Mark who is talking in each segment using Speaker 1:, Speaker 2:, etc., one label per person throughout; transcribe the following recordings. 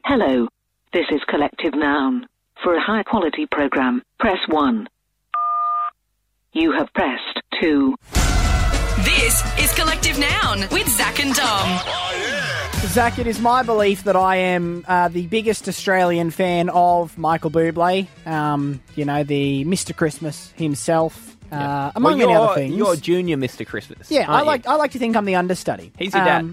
Speaker 1: Hello. This is Collective Noun. For a high-quality program, press 1. You have pressed 2.
Speaker 2: This is Collective Noun with Zach and Dom.
Speaker 3: Zach, it is my belief that I am the biggest Australian fan of Michael Bublé. The Mr. Christmas himself, among many other things.
Speaker 4: You're Junior Mr. Christmas.
Speaker 3: Yeah, I like to think I'm the understudy.
Speaker 4: He's your dad.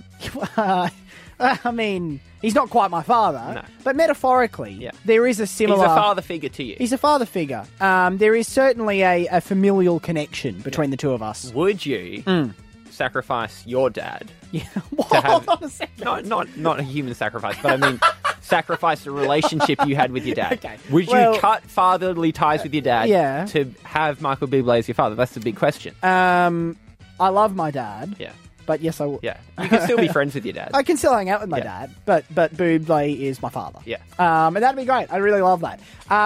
Speaker 3: I mean, he's not quite my father,
Speaker 4: No.
Speaker 3: but metaphorically, there is a similar...
Speaker 4: He's a father figure to you.
Speaker 3: He's a father figure. There is certainly a familial connection between the two of us.
Speaker 4: Would you sacrifice your dad?
Speaker 3: Yeah.
Speaker 4: have-
Speaker 3: Hold on a second.
Speaker 4: Not a human sacrifice, but I mean sacrifice the relationship you had with your dad.
Speaker 3: Okay.
Speaker 4: Would you cut fatherly ties with your dad to have Michael Bublé as your father? That's the big question.
Speaker 3: I love my dad.
Speaker 4: Yeah.
Speaker 3: But yes, I will.
Speaker 4: Yeah. You can still be friends with your dad.
Speaker 3: I can still hang out with my dad, but Bublé is my father.
Speaker 4: Yeah.
Speaker 3: And that'd be great. I really love that.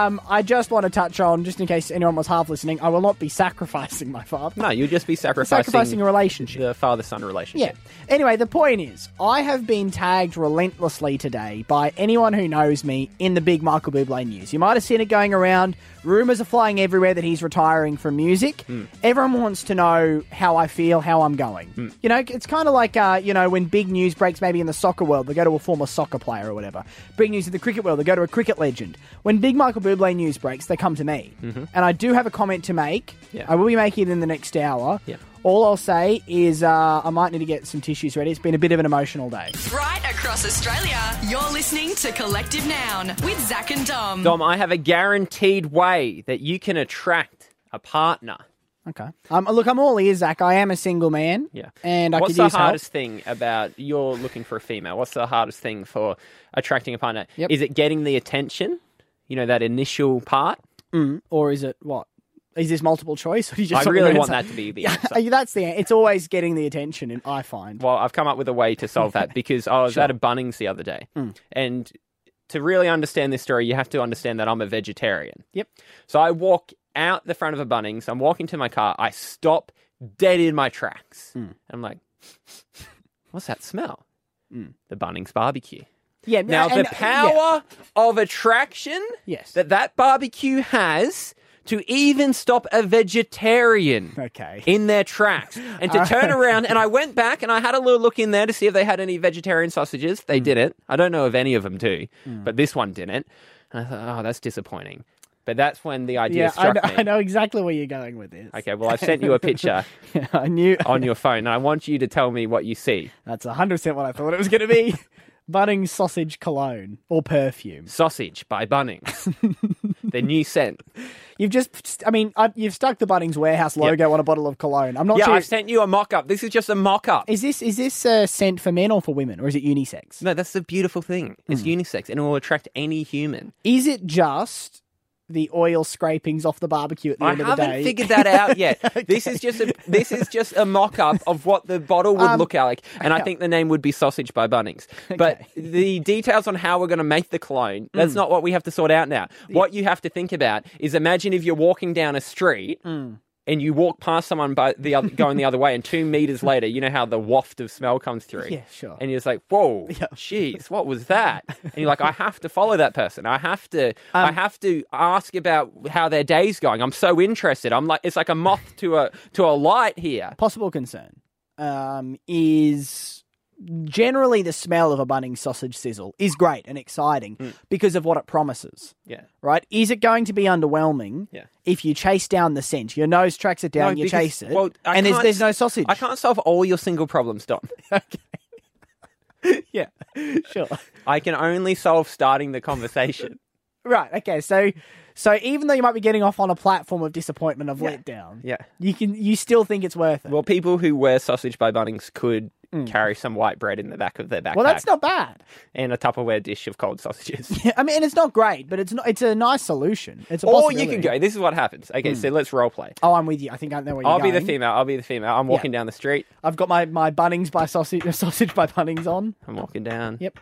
Speaker 3: I just want to touch on, just in case anyone was half listening, I will not be sacrificing my father.
Speaker 4: No, you'll just be sacrificing
Speaker 3: a relationship.
Speaker 4: the father-son relationship.
Speaker 3: Yeah. Anyway, the point is, I have been tagged relentlessly today by anyone who knows me in the big Michael Bublé news. You might have seen it going around. Rumours are flying everywhere that he's retiring from music. Everyone wants to know how I feel, how I'm going. You know, it's kind of like, when big news breaks maybe in the soccer world, they go to a former soccer player or whatever. Big news in the cricket world, they go to a cricket legend. When big Michael Bublé news breaks, they come to me. And I do have a comment to make.
Speaker 4: Yeah.
Speaker 3: I will be making it in the next hour.
Speaker 4: Yeah.
Speaker 3: All I'll say is I might need to get some tissues ready. It's been a bit of an emotional day.
Speaker 2: Right across Australia, you're listening to Collective Noun with Zach and Dom.
Speaker 4: Dom, I have a guaranteed way that you can attract a partner.
Speaker 3: Okay. Look, I'm all ears, Zach. I am a single man.
Speaker 4: Yeah.
Speaker 3: And I
Speaker 4: What's
Speaker 3: could
Speaker 4: the
Speaker 3: use
Speaker 4: hardest thing about you're looking for a female? What's the hardest thing for attracting a partner?
Speaker 3: Yep.
Speaker 4: Is it getting the attention? You know, that initial part?
Speaker 3: help. Or is it what? Is this multiple choice? Or do you just
Speaker 4: I really want
Speaker 3: answer?
Speaker 4: that to be the answer.
Speaker 3: That's the answer. It's always getting the attention, I find.
Speaker 4: Well, I've come up with a way to solve that because I was at a Bunnings the other day. And to really understand this story, you have to understand that I'm a vegetarian.
Speaker 3: Yep.
Speaker 4: So I walk out the front of a Bunnings. I'm walking to my car. I stop dead in my tracks. And I'm like, what's that smell? The Bunnings barbecue.
Speaker 3: Yeah.
Speaker 4: Now, the power of attraction
Speaker 3: Yes.
Speaker 4: that barbecue has to even stop a vegetarian
Speaker 3: Okay.
Speaker 4: in their tracks and to turn around. And I went back and I had a little look in there to see if they had any vegetarian sausages. They didn't. I don't know if any of them do, but this one didn't. And I thought, oh, that's disappointing. But that's when the idea struck me.
Speaker 3: I know exactly where you're going with this.
Speaker 4: Okay, well, I've sent you a picture
Speaker 3: I knew.
Speaker 4: on your phone, and I want you to tell me what you see.
Speaker 3: That's 100% what I thought it was going to be. Bunnings sausage cologne or perfume.
Speaker 4: Sausage by Bunnings. Their new scent.
Speaker 3: You've you've stuck the Bunnings Warehouse logo on a bottle of cologne. I'm not sure.
Speaker 4: I've sent you a mock-up. This is just a mock-up.
Speaker 3: Is this scent for men or for women, or is it unisex?
Speaker 4: No, that's the beautiful thing. It's unisex, and it will attract any human.
Speaker 3: Is it just the oil scrapings off the barbecue at the end of the day?
Speaker 4: I haven't figured that out yet. Okay. This is just a mock-up of what the bottle would look like, and I think the name would be Sausage by Bunnings. But the details on how we're going to make the cologne, that's not what we have to sort out now. What you have to think about is imagine if you're walking down a street and you walk past someone going the other way, and 2 meters later, you know how the waft of smell comes through?
Speaker 3: Yeah, sure.
Speaker 4: And you're just like, whoa, jeez, what was that? And you're like, I have to follow that person. I have to ask about how their day's going. I'm so interested. I'm like, it's like a moth to a light here.
Speaker 3: Possible concern is generally the smell of a Bunnings sausage sizzle is great and exciting because of what it promises.
Speaker 4: Yeah.
Speaker 3: Right? Is it going to be underwhelming if you chase down the scent? Your nose tracks it down, you chase it, and there's no sausage.
Speaker 4: I can't solve all your single problems, Dom.
Speaker 3: Okay. Yeah, sure.
Speaker 4: I can only solve starting the conversation.
Speaker 3: Right, okay, so even though you might be getting off on a platform of disappointment, of letdown, you still think it's worth it.
Speaker 4: Well, people who wear Sausage by Bunnings could carry some white bread in the back of their backpack.
Speaker 3: Well, that's not bad.
Speaker 4: And a Tupperware dish of cold sausages.
Speaker 3: Yeah, I mean, and it's not great, but it's a nice solution. It's a
Speaker 4: Or
Speaker 3: possibility.
Speaker 4: you can go, this is what happens. Okay, so let's role play.
Speaker 3: Oh, I'm with you. I think I know where you're
Speaker 4: I'll
Speaker 3: going.
Speaker 4: be the female. I'm walking down the street.
Speaker 3: I've got my Bunnings by sausage by Bunnings on.
Speaker 4: I'm walking down.
Speaker 3: Yep.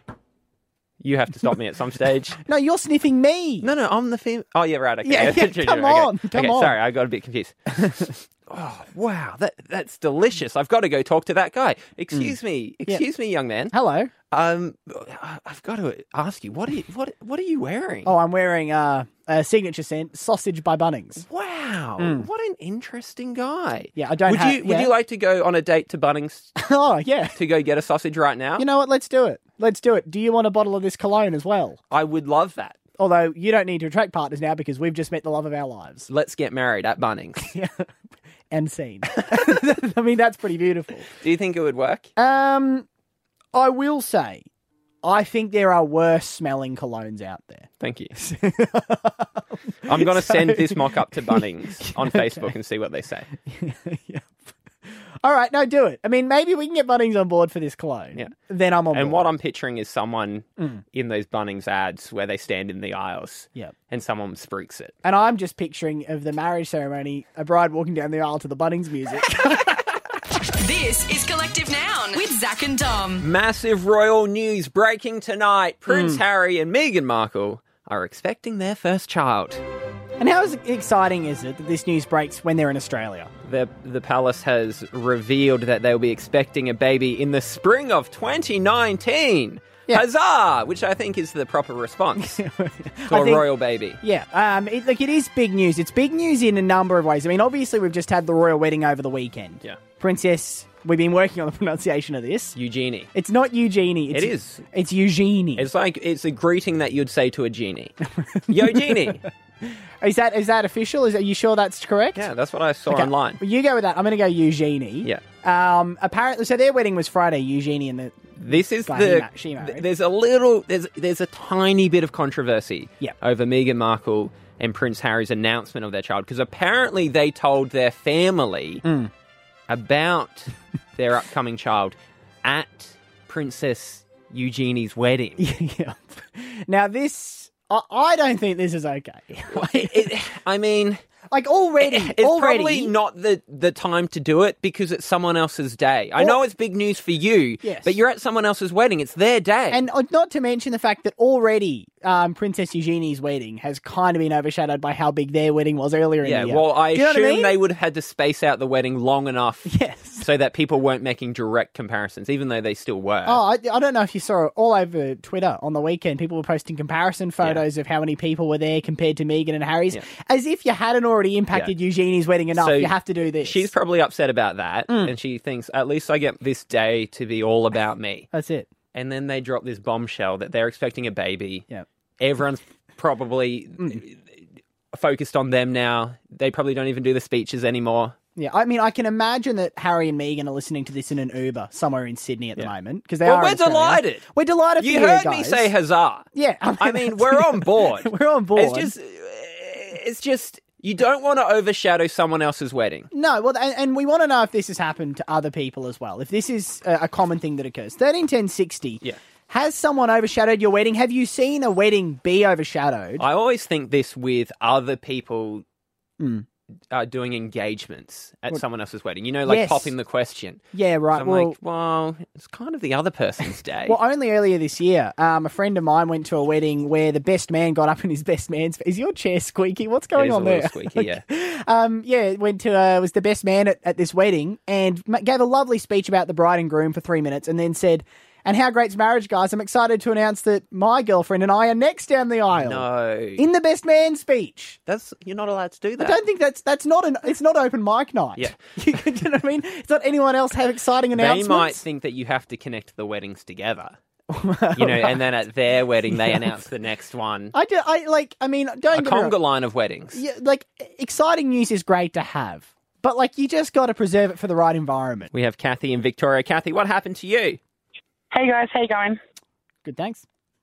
Speaker 4: You have to stop me at some stage.
Speaker 3: No, you're sniffing me.
Speaker 4: No, I'm the female. Oh, yeah, right. Okay.
Speaker 3: Yeah, come on.
Speaker 4: Sorry, I got a bit confused. Oh, wow, that's delicious. I've got to go talk to that guy. Excuse me, young man.
Speaker 3: Hello.
Speaker 4: I've got to ask you, what are you wearing?
Speaker 3: Oh, I'm wearing a signature scent, sausage by Bunnings.
Speaker 4: Wow, what an interesting guy.
Speaker 3: Yeah, I don't
Speaker 4: Would you like to go on a date to Bunnings
Speaker 3: Oh, yeah.
Speaker 4: to go get a sausage right now?
Speaker 3: You know what? Let's do it. Do you want a bottle of this cologne as well?
Speaker 4: I would love that.
Speaker 3: Although you don't need to attract partners now because we've just met the love of our lives.
Speaker 4: Let's get married at Bunnings.
Speaker 3: Yeah. And scene. I mean, that's pretty beautiful.
Speaker 4: Do you think it would work?
Speaker 3: I will say, I think there are worse smelling colognes out there.
Speaker 4: Thank you. I'm going to send this mock-up to Bunnings on Facebook and see what they say.
Speaker 3: Yep. All right, no, do it. I mean, maybe we can get Bunnings on board for this cologne.
Speaker 4: Yeah.
Speaker 3: Then I'm on board.
Speaker 4: And what I'm picturing is someone in those Bunnings ads where they stand in the aisles
Speaker 3: Yep.
Speaker 4: and someone spruiks it.
Speaker 3: And I'm just picturing of the marriage ceremony, a bride walking down the aisle to the Bunnings music.
Speaker 2: This is Collective Noun with Zach and Dom.
Speaker 4: Massive royal news breaking tonight. Prince Harry and Meghan Markle are expecting their first child.
Speaker 3: And how exciting is it that this news breaks when they're in Australia?
Speaker 4: The palace has revealed that they'll be expecting a baby in the spring of 2019.
Speaker 3: Yeah.
Speaker 4: Huzzah! Which I think is the proper response to a royal baby.
Speaker 3: Yeah, it is big news. It's big news in a number of ways. I mean, obviously, we've just had the royal wedding over the weekend.
Speaker 4: Yeah.
Speaker 3: Princess, we've been working on the pronunciation of this.
Speaker 4: Eugenie.
Speaker 3: It's not Eugenie.
Speaker 4: It is.
Speaker 3: It's Eugenie.
Speaker 4: It's a greeting that you'd say to a genie. Yo, genie!
Speaker 3: Is that official? Are you sure that's correct?
Speaker 4: Yeah, that's what I saw online.
Speaker 3: Well, you go with that. I'm going to go Eugenie.
Speaker 4: Yeah.
Speaker 3: Apparently, so their wedding was Friday. Eugenie and the
Speaker 4: This is
Speaker 3: guy she married.
Speaker 4: There's a tiny bit of controversy over Meghan Markle and Prince Harry's announcement of their child, because apparently they told their family about their upcoming child at Princess Eugenie's wedding.
Speaker 3: Yeah. Now I don't think this is okay.
Speaker 4: I mean,
Speaker 3: like already,
Speaker 4: probably not the time to do it because it's someone else's day. I know it's big news for you,
Speaker 3: yes,
Speaker 4: but you're at someone else's wedding. It's their day.
Speaker 3: And not to mention the fact that already Princess Eugenie's wedding has kind of been overshadowed by how big their wedding was earlier in the year.
Speaker 4: Yeah, well, I assume they would have had to space out the wedding long enough so that people weren't making direct comparisons, even though they still were.
Speaker 3: Oh, I don't know if you saw it all over Twitter on the weekend. People were posting comparison photos of how many people were there compared to Meghan and Harry's, as if you hadn't already impacted Eugenie's wedding enough. So you have to do this.
Speaker 4: She's probably upset about that, and she thinks, at least I get this day to be all about me.
Speaker 3: That's it.
Speaker 4: And then they drop this bombshell that they're expecting a baby.
Speaker 3: Yeah.
Speaker 4: Everyone's probably focused on them now. They probably don't even do the speeches anymore.
Speaker 3: Yeah, I mean, I can imagine that Harry and Meghan are listening to this in an Uber somewhere in Sydney at the moment, because they are.
Speaker 4: We're delighted.
Speaker 3: We're delighted for you
Speaker 4: heard
Speaker 3: guys.
Speaker 4: me say huzzah.
Speaker 3: Yeah,
Speaker 4: I mean we're on board.
Speaker 3: We're on board.
Speaker 4: It's just you don't want to overshadow someone else's wedding.
Speaker 3: No, well, and we want to know if this has happened to other people as well. If this is a common thing that occurs. 131060.
Speaker 4: Yeah.
Speaker 3: Has someone overshadowed your wedding? Have you seen a wedding be overshadowed?
Speaker 4: I always think this with other people doing engagements at someone else's wedding. You know, like popping the question.
Speaker 3: Yeah, right.
Speaker 4: So I'm well, it's kind of the other person's day.
Speaker 3: Well, only earlier this year, a friend of mine went to a wedding where the best man got up in his best man's... Is your chair squeaky? What's going on there?
Speaker 4: It is a little squeaky, yeah.
Speaker 3: Went to was the best man at this wedding and gave a lovely speech about the bride and groom for 3 minutes and then said... And how great's marriage, guys? I'm excited to announce that my girlfriend and I are next down the aisle.
Speaker 4: No.
Speaker 3: In the best man speech.
Speaker 4: You're not allowed to do that.
Speaker 3: I don't think it's not open mic night.
Speaker 4: Yeah.
Speaker 3: You know what I mean? It's not anyone else have exciting announcements.
Speaker 4: They might think that you have to connect the weddings together. And then at their wedding they announce the next one.
Speaker 3: Don't get me wrong.
Speaker 4: Conga line of weddings.
Speaker 3: Yeah, exciting news is great to have. But you just got to preserve it for the right environment.
Speaker 4: We have Kathy in Victoria. Kathy, what happened to you?
Speaker 5: Hey guys, how you going?
Speaker 3: Good, thanks.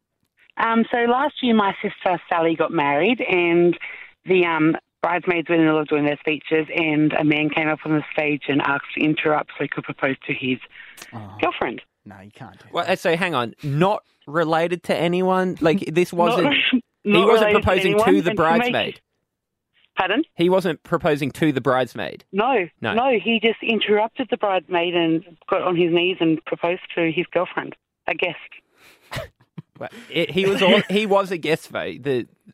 Speaker 5: So last year my sister Sally got married and the bridesmaids were in the middle of doing their speeches and a man came up on the stage and asked to interrupt so he could propose to his girlfriend.
Speaker 3: No, you can't do that.
Speaker 4: Well, so hang on, not related to anyone? This wasn't... he
Speaker 5: Not
Speaker 4: wasn't
Speaker 5: related
Speaker 4: proposing
Speaker 5: anyone,
Speaker 4: to the
Speaker 5: and
Speaker 4: bridesmaid?
Speaker 5: Pardon?
Speaker 4: He wasn't proposing to the bridesmaid?
Speaker 5: No, he just interrupted the bridesmaid and got on his knees and proposed to his girlfriend, a guest.
Speaker 4: Well, he was a guest, though.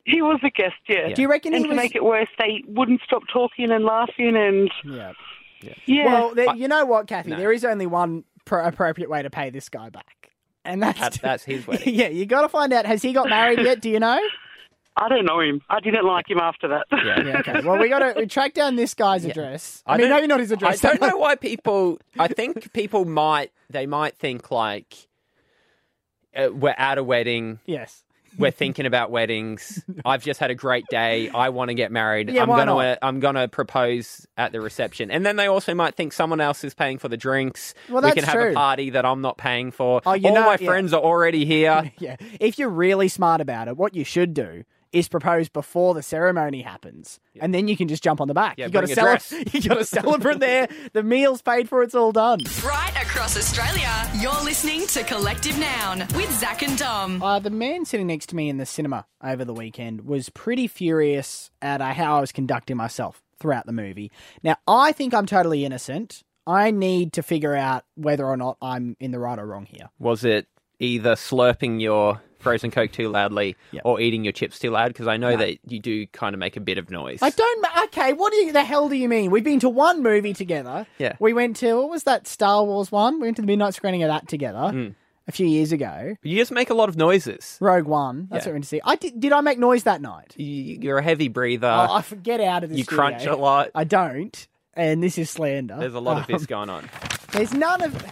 Speaker 5: He was a guest, yeah.
Speaker 3: Do you reckon
Speaker 5: and
Speaker 3: he
Speaker 5: to
Speaker 3: was...
Speaker 5: make it worse, they wouldn't stop talking and laughing and...
Speaker 3: Yeah.
Speaker 5: Yeah.
Speaker 3: Well, you know what, Kathy? There is only one appropriate way to pay this guy back. And
Speaker 4: That's his wedding.
Speaker 3: Yeah, you got to find out, has he got married yet? Do you know?
Speaker 5: I don't know him. I didn't like him after that.
Speaker 3: Yeah, okay. Well, we got to track down this guy's address. I mean, maybe not his address.
Speaker 4: I don't know why people... I think people might think like, we're at a wedding.
Speaker 3: Yes.
Speaker 4: We're thinking about weddings. I've just had a great day. I want to get married.
Speaker 3: Yeah,
Speaker 4: I'm gonna propose at the reception. And then they also might think someone else is paying for the drinks.
Speaker 3: Well,
Speaker 4: we
Speaker 3: that's
Speaker 4: can have
Speaker 3: true.
Speaker 4: a party that I'm not paying for.
Speaker 3: Oh,
Speaker 4: All my friends are already here.
Speaker 3: Yeah. If you're really smart about it, what you should do is propose before the ceremony happens, and then you can just jump on the back.
Speaker 4: Yeah,
Speaker 3: you got
Speaker 4: bring a dress.
Speaker 3: You got a celebrant there. The meal's paid for. It's all done.
Speaker 2: Right across Australia, you're listening to Collective Noun with Zach and Dom.
Speaker 3: The man sitting next to me in the cinema over the weekend was pretty furious at how I was conducting myself throughout the movie. Now, I think I'm totally innocent. I need to figure out whether or not I'm in the right or wrong here.
Speaker 4: Was it either slurping your frozen Coke too loudly or eating your chips too loud? Because I know that you do kind of make a bit of noise.
Speaker 3: I don't... Okay, what the hell do you mean? We've been to one movie together.
Speaker 4: Yeah.
Speaker 3: We went to... What was that Star Wars one? We went to the midnight screening of that together a few years ago.
Speaker 4: You just make a lot of noises.
Speaker 3: Rogue One. That's what we went to see. Did I make noise that night?
Speaker 4: You're a heavy breather.
Speaker 3: Oh, I forget out of the
Speaker 4: You
Speaker 3: studio.
Speaker 4: crunch a lot.
Speaker 3: I don't. And this is slander.
Speaker 4: There's a lot of this going on.
Speaker 3: There's none of...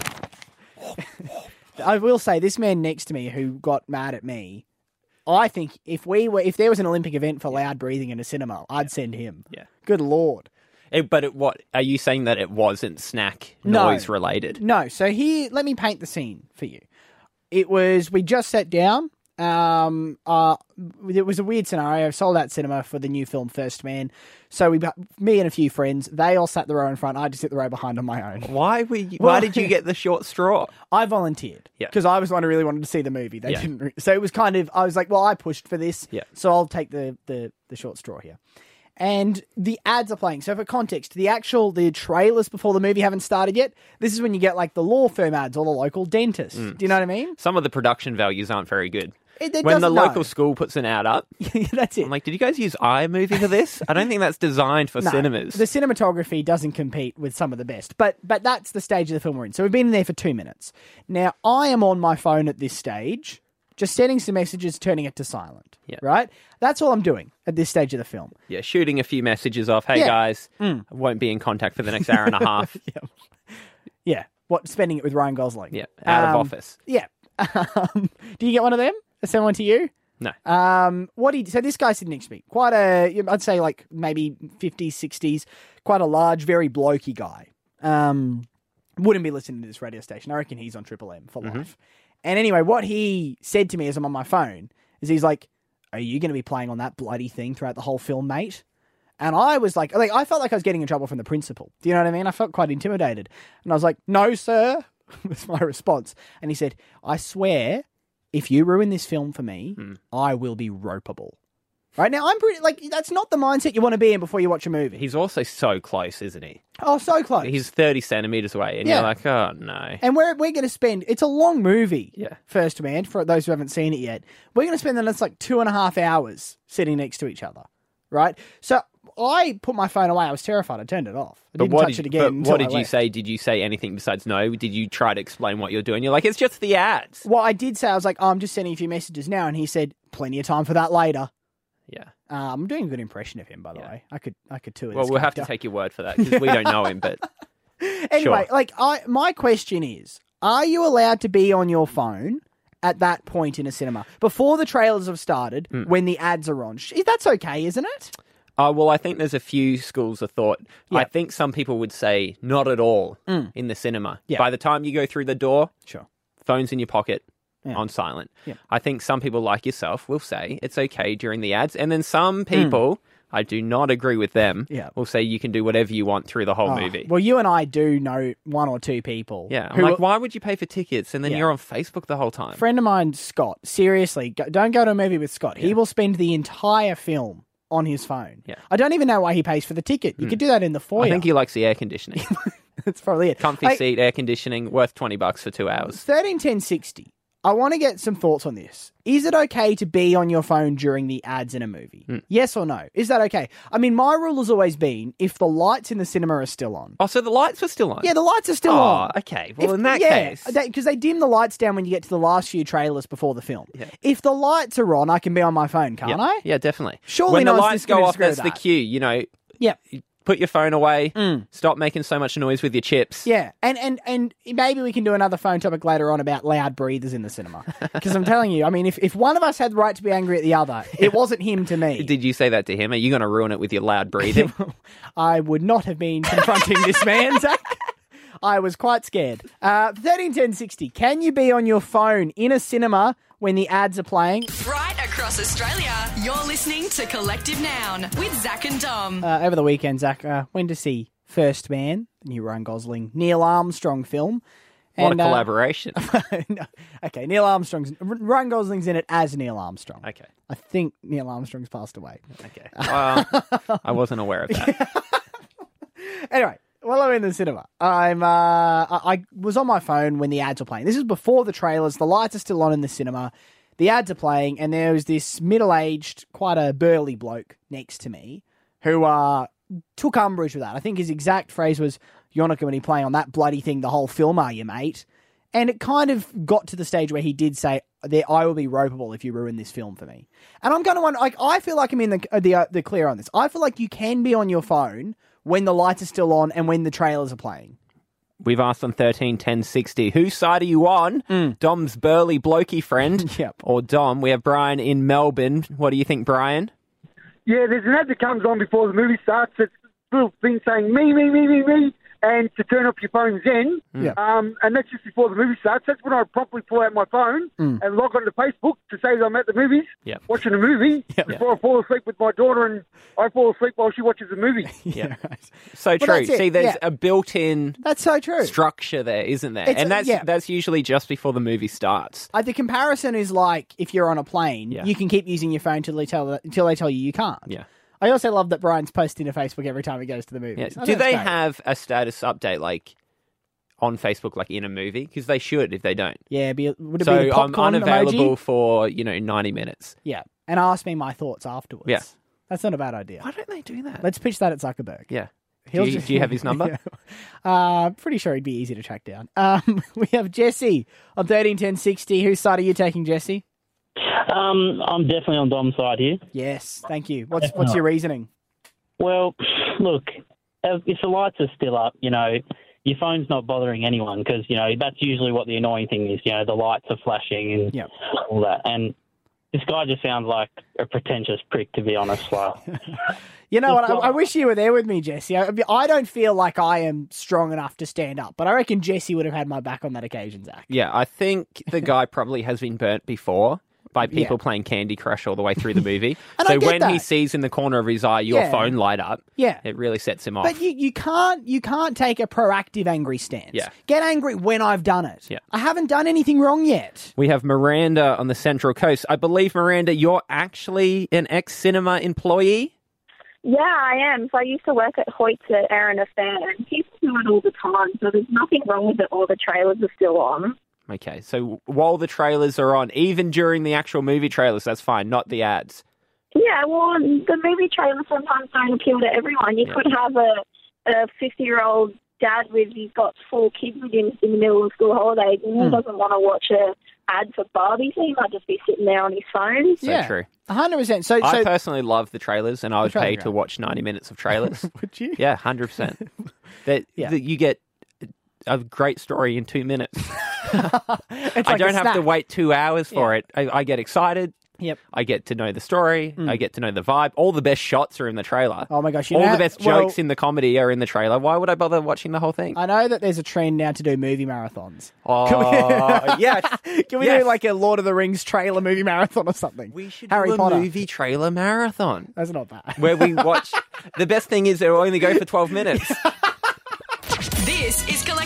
Speaker 3: I will say, this man next to me who got mad at me, I think if there was an Olympic event for loud breathing in a cinema, I'd send him.
Speaker 4: Yeah.
Speaker 3: Good Lord.
Speaker 4: What are you saying that it wasn't snack noise related?
Speaker 3: No. So here, let me paint the scene for you. We just sat down. It was a weird scenario. Sold out cinema for the new film First Man. So me and a few friends, they all sat the row in front. I just sit the row behind on my own.
Speaker 4: Why did you get the short straw?
Speaker 3: I volunteered because I was the one who really wanted to see the movie. They didn't. So it was kind of, I was like, well, I pushed for this, so I'll take the short straw here. And the ads are playing. So for context, the trailers before the movie haven't started yet. This is when you get like the law firm ads or the local dentist. Do you know what I mean?
Speaker 4: Some of the production values aren't very good.
Speaker 3: When
Speaker 4: the local school puts an ad up,
Speaker 3: that's it.
Speaker 4: I'm like, did you guys use iMovie for this? I don't think that's designed for cinemas.
Speaker 3: The cinematography doesn't compete with some of the best, but that's the stage of the film we're in. So we've been in there for 2 minutes. Now, I am on my phone at this stage, just sending some messages, turning it to silent, right? That's all I'm doing at this stage of the film.
Speaker 4: Yeah, shooting a few messages off. Hey, guys, I won't be in contact for the next hour and a half.
Speaker 3: Yeah. What, spending it with Ryan Gosling?
Speaker 4: Yeah, out of office.
Speaker 3: Yeah. Do you get one of them? Send one to you?
Speaker 4: No.
Speaker 3: So this guy sitting next to me, quite I'd say like maybe 50s, 60s, quite a large, very blokey guy. Wouldn't be listening to this radio station. I reckon he's on Triple M for life. And anyway, what he said to me as I'm on my phone is he's like, are you going to be playing on that bloody thing throughout the whole film, mate? And I was like, I felt like I was getting in trouble from the principal. Do you know what I mean? I felt quite intimidated. And I was like, no, sir, was my response. And he said, I swear, if you ruin this film for me, I will be ropeable. Right now, I'm pretty, that's not the mindset you want to be in before you watch a movie.
Speaker 4: He's also so close, isn't he?
Speaker 3: Oh, so close.
Speaker 4: He's 30 centimetres away, and you're like, oh, no.
Speaker 3: And we're going to spend, it's a long movie,
Speaker 4: Yeah.
Speaker 3: First Man, for those who haven't seen it yet. We're going to spend the next 2.5 hours sitting next to each other, right? So I put my phone away. I was terrified. I turned it off. I didn't touch it again.
Speaker 4: But what did you say? Did you say anything besides no? Did you try to explain what you're doing? You're like, it's just the ads.
Speaker 3: Well, I did say, I was like, I'm just sending a few messages now. And he said, plenty of time for that later.
Speaker 4: Yeah.
Speaker 3: I'm doing a good impression of him, by the way. I could tour this.
Speaker 4: Well, we'll have to
Speaker 3: character.
Speaker 4: take your word for that because we don't know him, but
Speaker 3: Anyway,
Speaker 4: sure.
Speaker 3: My question is, are you allowed to be on your phone at that point in a cinema before the trailers have started when the ads are on? That's okay, isn't it?
Speaker 4: Well, I think there's a few schools of thought.
Speaker 3: Yeah.
Speaker 4: I think some people would say not at all in the cinema.
Speaker 3: Yeah.
Speaker 4: By the time you go through the door,
Speaker 3: Sure.
Speaker 4: phone's in your pocket,
Speaker 3: Yeah.
Speaker 4: on silent.
Speaker 3: Yeah.
Speaker 4: I think some people like yourself will say it's okay during the ads. And then some people, I do not agree with them, will say you can do whatever you want through the whole movie.
Speaker 3: Well, you and I do know one or two people.
Speaker 4: Yeah. I'm like, why would you pay for tickets and then you're on Facebook the whole time?
Speaker 3: A friend of mine, Scott, seriously, don't go to a movie with Scott. He will spend the entire film on his phone.
Speaker 4: Yeah.
Speaker 3: I don't even know why he pays for the ticket. You could do that in the foyer.
Speaker 4: I think he likes the air conditioning.
Speaker 3: That's probably it.
Speaker 4: Comfy seat, air conditioning, worth $20 for 2 hours.
Speaker 3: 13-10-60. I want to get some thoughts on this. Is it okay to be on your phone during the ads in a movie? Yes or no? Is that okay? I mean, my rule has always been if the lights in the cinema are still on.
Speaker 4: Oh, so the lights were still on?
Speaker 3: Yeah, the lights are still on.
Speaker 4: Okay. Well, in that case...
Speaker 3: because they dim the lights down when you get to the last few trailers before the film.
Speaker 4: Yeah.
Speaker 3: If the lights are on, I can be on my phone, can't I?
Speaker 4: Yeah, definitely.
Speaker 3: Surely
Speaker 4: when
Speaker 3: no
Speaker 4: the
Speaker 3: one's
Speaker 4: lights
Speaker 3: just gonna
Speaker 4: go off,
Speaker 3: disagree
Speaker 4: that's
Speaker 3: with
Speaker 4: the
Speaker 3: that.
Speaker 4: cue. You know,
Speaker 3: Yeah.
Speaker 4: put your phone away. Stop making so much noise with your chips.
Speaker 3: Yeah, and maybe we can do another phone topic later on about loud breathers in the cinema. Because I'm telling you, I mean, if one of us had the right to be angry at the other, it wasn't him to me.
Speaker 4: Did you say that to him? Are you going to ruin it with your loud breathing?
Speaker 3: I would not have been confronting this man, Zach. I was quite scared. 131060, can you be on your phone in a cinema when the ads are playing?
Speaker 2: Right across Australia, you're listening to Collective Noun with Zach and Dom.
Speaker 3: Over the weekend, Zach went to see First Man, the new Ryan Gosling, Neil Armstrong film.
Speaker 4: What a collaboration.
Speaker 3: No, okay, Ryan Gosling's in it as Neil Armstrong.
Speaker 4: Okay.
Speaker 3: I think Neil Armstrong's passed away.
Speaker 4: Okay. I wasn't aware of that.
Speaker 3: Anyway, while I'm in the cinema, I was on my phone when the ads were playing. This is before the trailers. The lights are still on in the cinema. The ads are playing, and there was this middle-aged, quite a burly bloke next to me who took umbrage with that. I think his exact phrase was, "You're not going to be playing on that bloody thing the whole film, are you, mate?" And it kind of got to the stage where he did say, "I will be ropeable if you ruin this film for me." And I'm going to wonder, I feel like I'm in the clear on this. I feel like you can be on your phone when the lights are still on and when the trailers are playing.
Speaker 4: We've asked on 131060, whose side are you on? Dom's burly blokey friend,
Speaker 3: Yep.
Speaker 4: or Dom? We have Brian in Melbourne. What do you think, Brian?
Speaker 6: Yeah, there's an ad that comes on before the movie starts. It's a little thing saying me, and to turn off your phone Zen.
Speaker 3: Yeah.
Speaker 6: And that's just before the movie starts. That's when I promptly pull out my phone and log on to Facebook to say that I'm at the movies, watching a movie, before I fall asleep with my daughter, and I fall asleep while she watches the movie.
Speaker 3: Yeah. Right.
Speaker 4: So true.
Speaker 3: that's it.
Speaker 4: See, there's
Speaker 3: Yeah.
Speaker 4: a built-in
Speaker 3: That's so true.
Speaker 4: structure there, isn't there?
Speaker 3: It's
Speaker 4: And
Speaker 3: a-
Speaker 4: that's usually just before the movie starts.
Speaker 3: The comparison is like if you're on a plane,
Speaker 4: Yeah.
Speaker 3: you can keep using your phone until they tell you can't.
Speaker 4: Yeah.
Speaker 3: I also love that Brian's posting to Facebook every time he goes to the movies.
Speaker 4: Yeah.
Speaker 3: I
Speaker 4: Do
Speaker 3: think
Speaker 4: they
Speaker 3: that's great.
Speaker 4: have a status update like on Facebook, like in a movie? Because they should if they don't.
Speaker 3: Yeah, would it
Speaker 4: So
Speaker 3: be the
Speaker 4: I'm
Speaker 3: popcorn
Speaker 4: unavailable
Speaker 3: emoji?
Speaker 4: for 90 minutes.
Speaker 3: Yeah, and ask me my thoughts afterwards.
Speaker 4: Yeah.
Speaker 3: That's not a bad idea.
Speaker 4: Why don't they do that?
Speaker 3: Let's pitch that at Zuckerberg.
Speaker 4: Yeah.
Speaker 3: He'll
Speaker 4: Do you have his number?
Speaker 3: Yeah. Pretty sure he'd be easy to track down. We have Jesse on 131060. Whose side are you taking, Jesse?
Speaker 7: I'm definitely on Dom's side here.
Speaker 3: Yes, thank you. What's your reasoning?
Speaker 7: Well, look, if the lights are still up, your phone's not bothering anyone because, that's usually what the annoying thing is, the lights are flashing and all that. And this guy just sounds like a pretentious prick, to be honest. Like,
Speaker 3: You know what? I wish you were there with me, Jesse. I don't feel like I am strong enough to stand up, but I reckon Jesse would have had my back on that occasion, Zach.
Speaker 4: Yeah, I think the guy probably has been burnt before by people playing Candy Crush all the way through the movie.
Speaker 3: And I
Speaker 4: So
Speaker 3: get
Speaker 4: when he
Speaker 3: that.
Speaker 4: sees in the corner of his eye your
Speaker 3: Yeah.
Speaker 4: phone light up,
Speaker 3: Yeah.
Speaker 4: it really sets him off.
Speaker 3: But you can't take a proactive angry stance.
Speaker 4: Yeah.
Speaker 3: Get angry when I've done it.
Speaker 4: Yeah.
Speaker 3: I haven't done anything wrong yet.
Speaker 4: We have Miranda on the Central Coast. I believe, Miranda, you're actually an ex-cinema employee?
Speaker 8: Yeah, I am. So I used to work at Hoyt's at Aaron Affair, and people do it all the time, so there's nothing wrong with it. All the trailers are still on.
Speaker 4: Okay, so while the trailers are on, even during the actual movie trailers, that's fine, not the ads.
Speaker 8: Yeah, well, the movie trailers sometimes don't appeal to everyone. You could have a 50-year-old dad he's got 4 kids with him in the middle of school holidays, and he doesn't want to watch a ad for Barbie, so he might just be sitting there on his phone.
Speaker 4: So true.
Speaker 3: 100%. So
Speaker 4: I personally love the trailers, and I would
Speaker 3: trailer
Speaker 4: pay
Speaker 3: trailer.
Speaker 4: to watch 90 minutes of trailers.
Speaker 3: would you?
Speaker 4: Yeah, 100%. That you get a great story in 2 minutes.
Speaker 3: It's
Speaker 4: I
Speaker 3: like
Speaker 4: don't
Speaker 3: a
Speaker 4: have to
Speaker 3: snack.
Speaker 4: wait 2 hours for it. I get excited.
Speaker 3: Yep.
Speaker 4: I get to know the story. I get to know the vibe. All the best shots are in the trailer.
Speaker 3: Oh my gosh!
Speaker 4: All the best jokes in the comedy are in the trailer. Why would I bother watching the whole thing?
Speaker 3: I know that there's a trend now to do movie marathons.
Speaker 4: Oh, yes.
Speaker 3: Can we
Speaker 4: Yes.
Speaker 3: do like a Lord of the Rings trailer movie marathon or something?
Speaker 4: We should
Speaker 3: Harry
Speaker 4: do a
Speaker 3: Potter.
Speaker 4: movie trailer marathon
Speaker 3: That's not bad.
Speaker 4: where we watch. The best thing is it'll only go for 12 minutes.
Speaker 2: This is Collective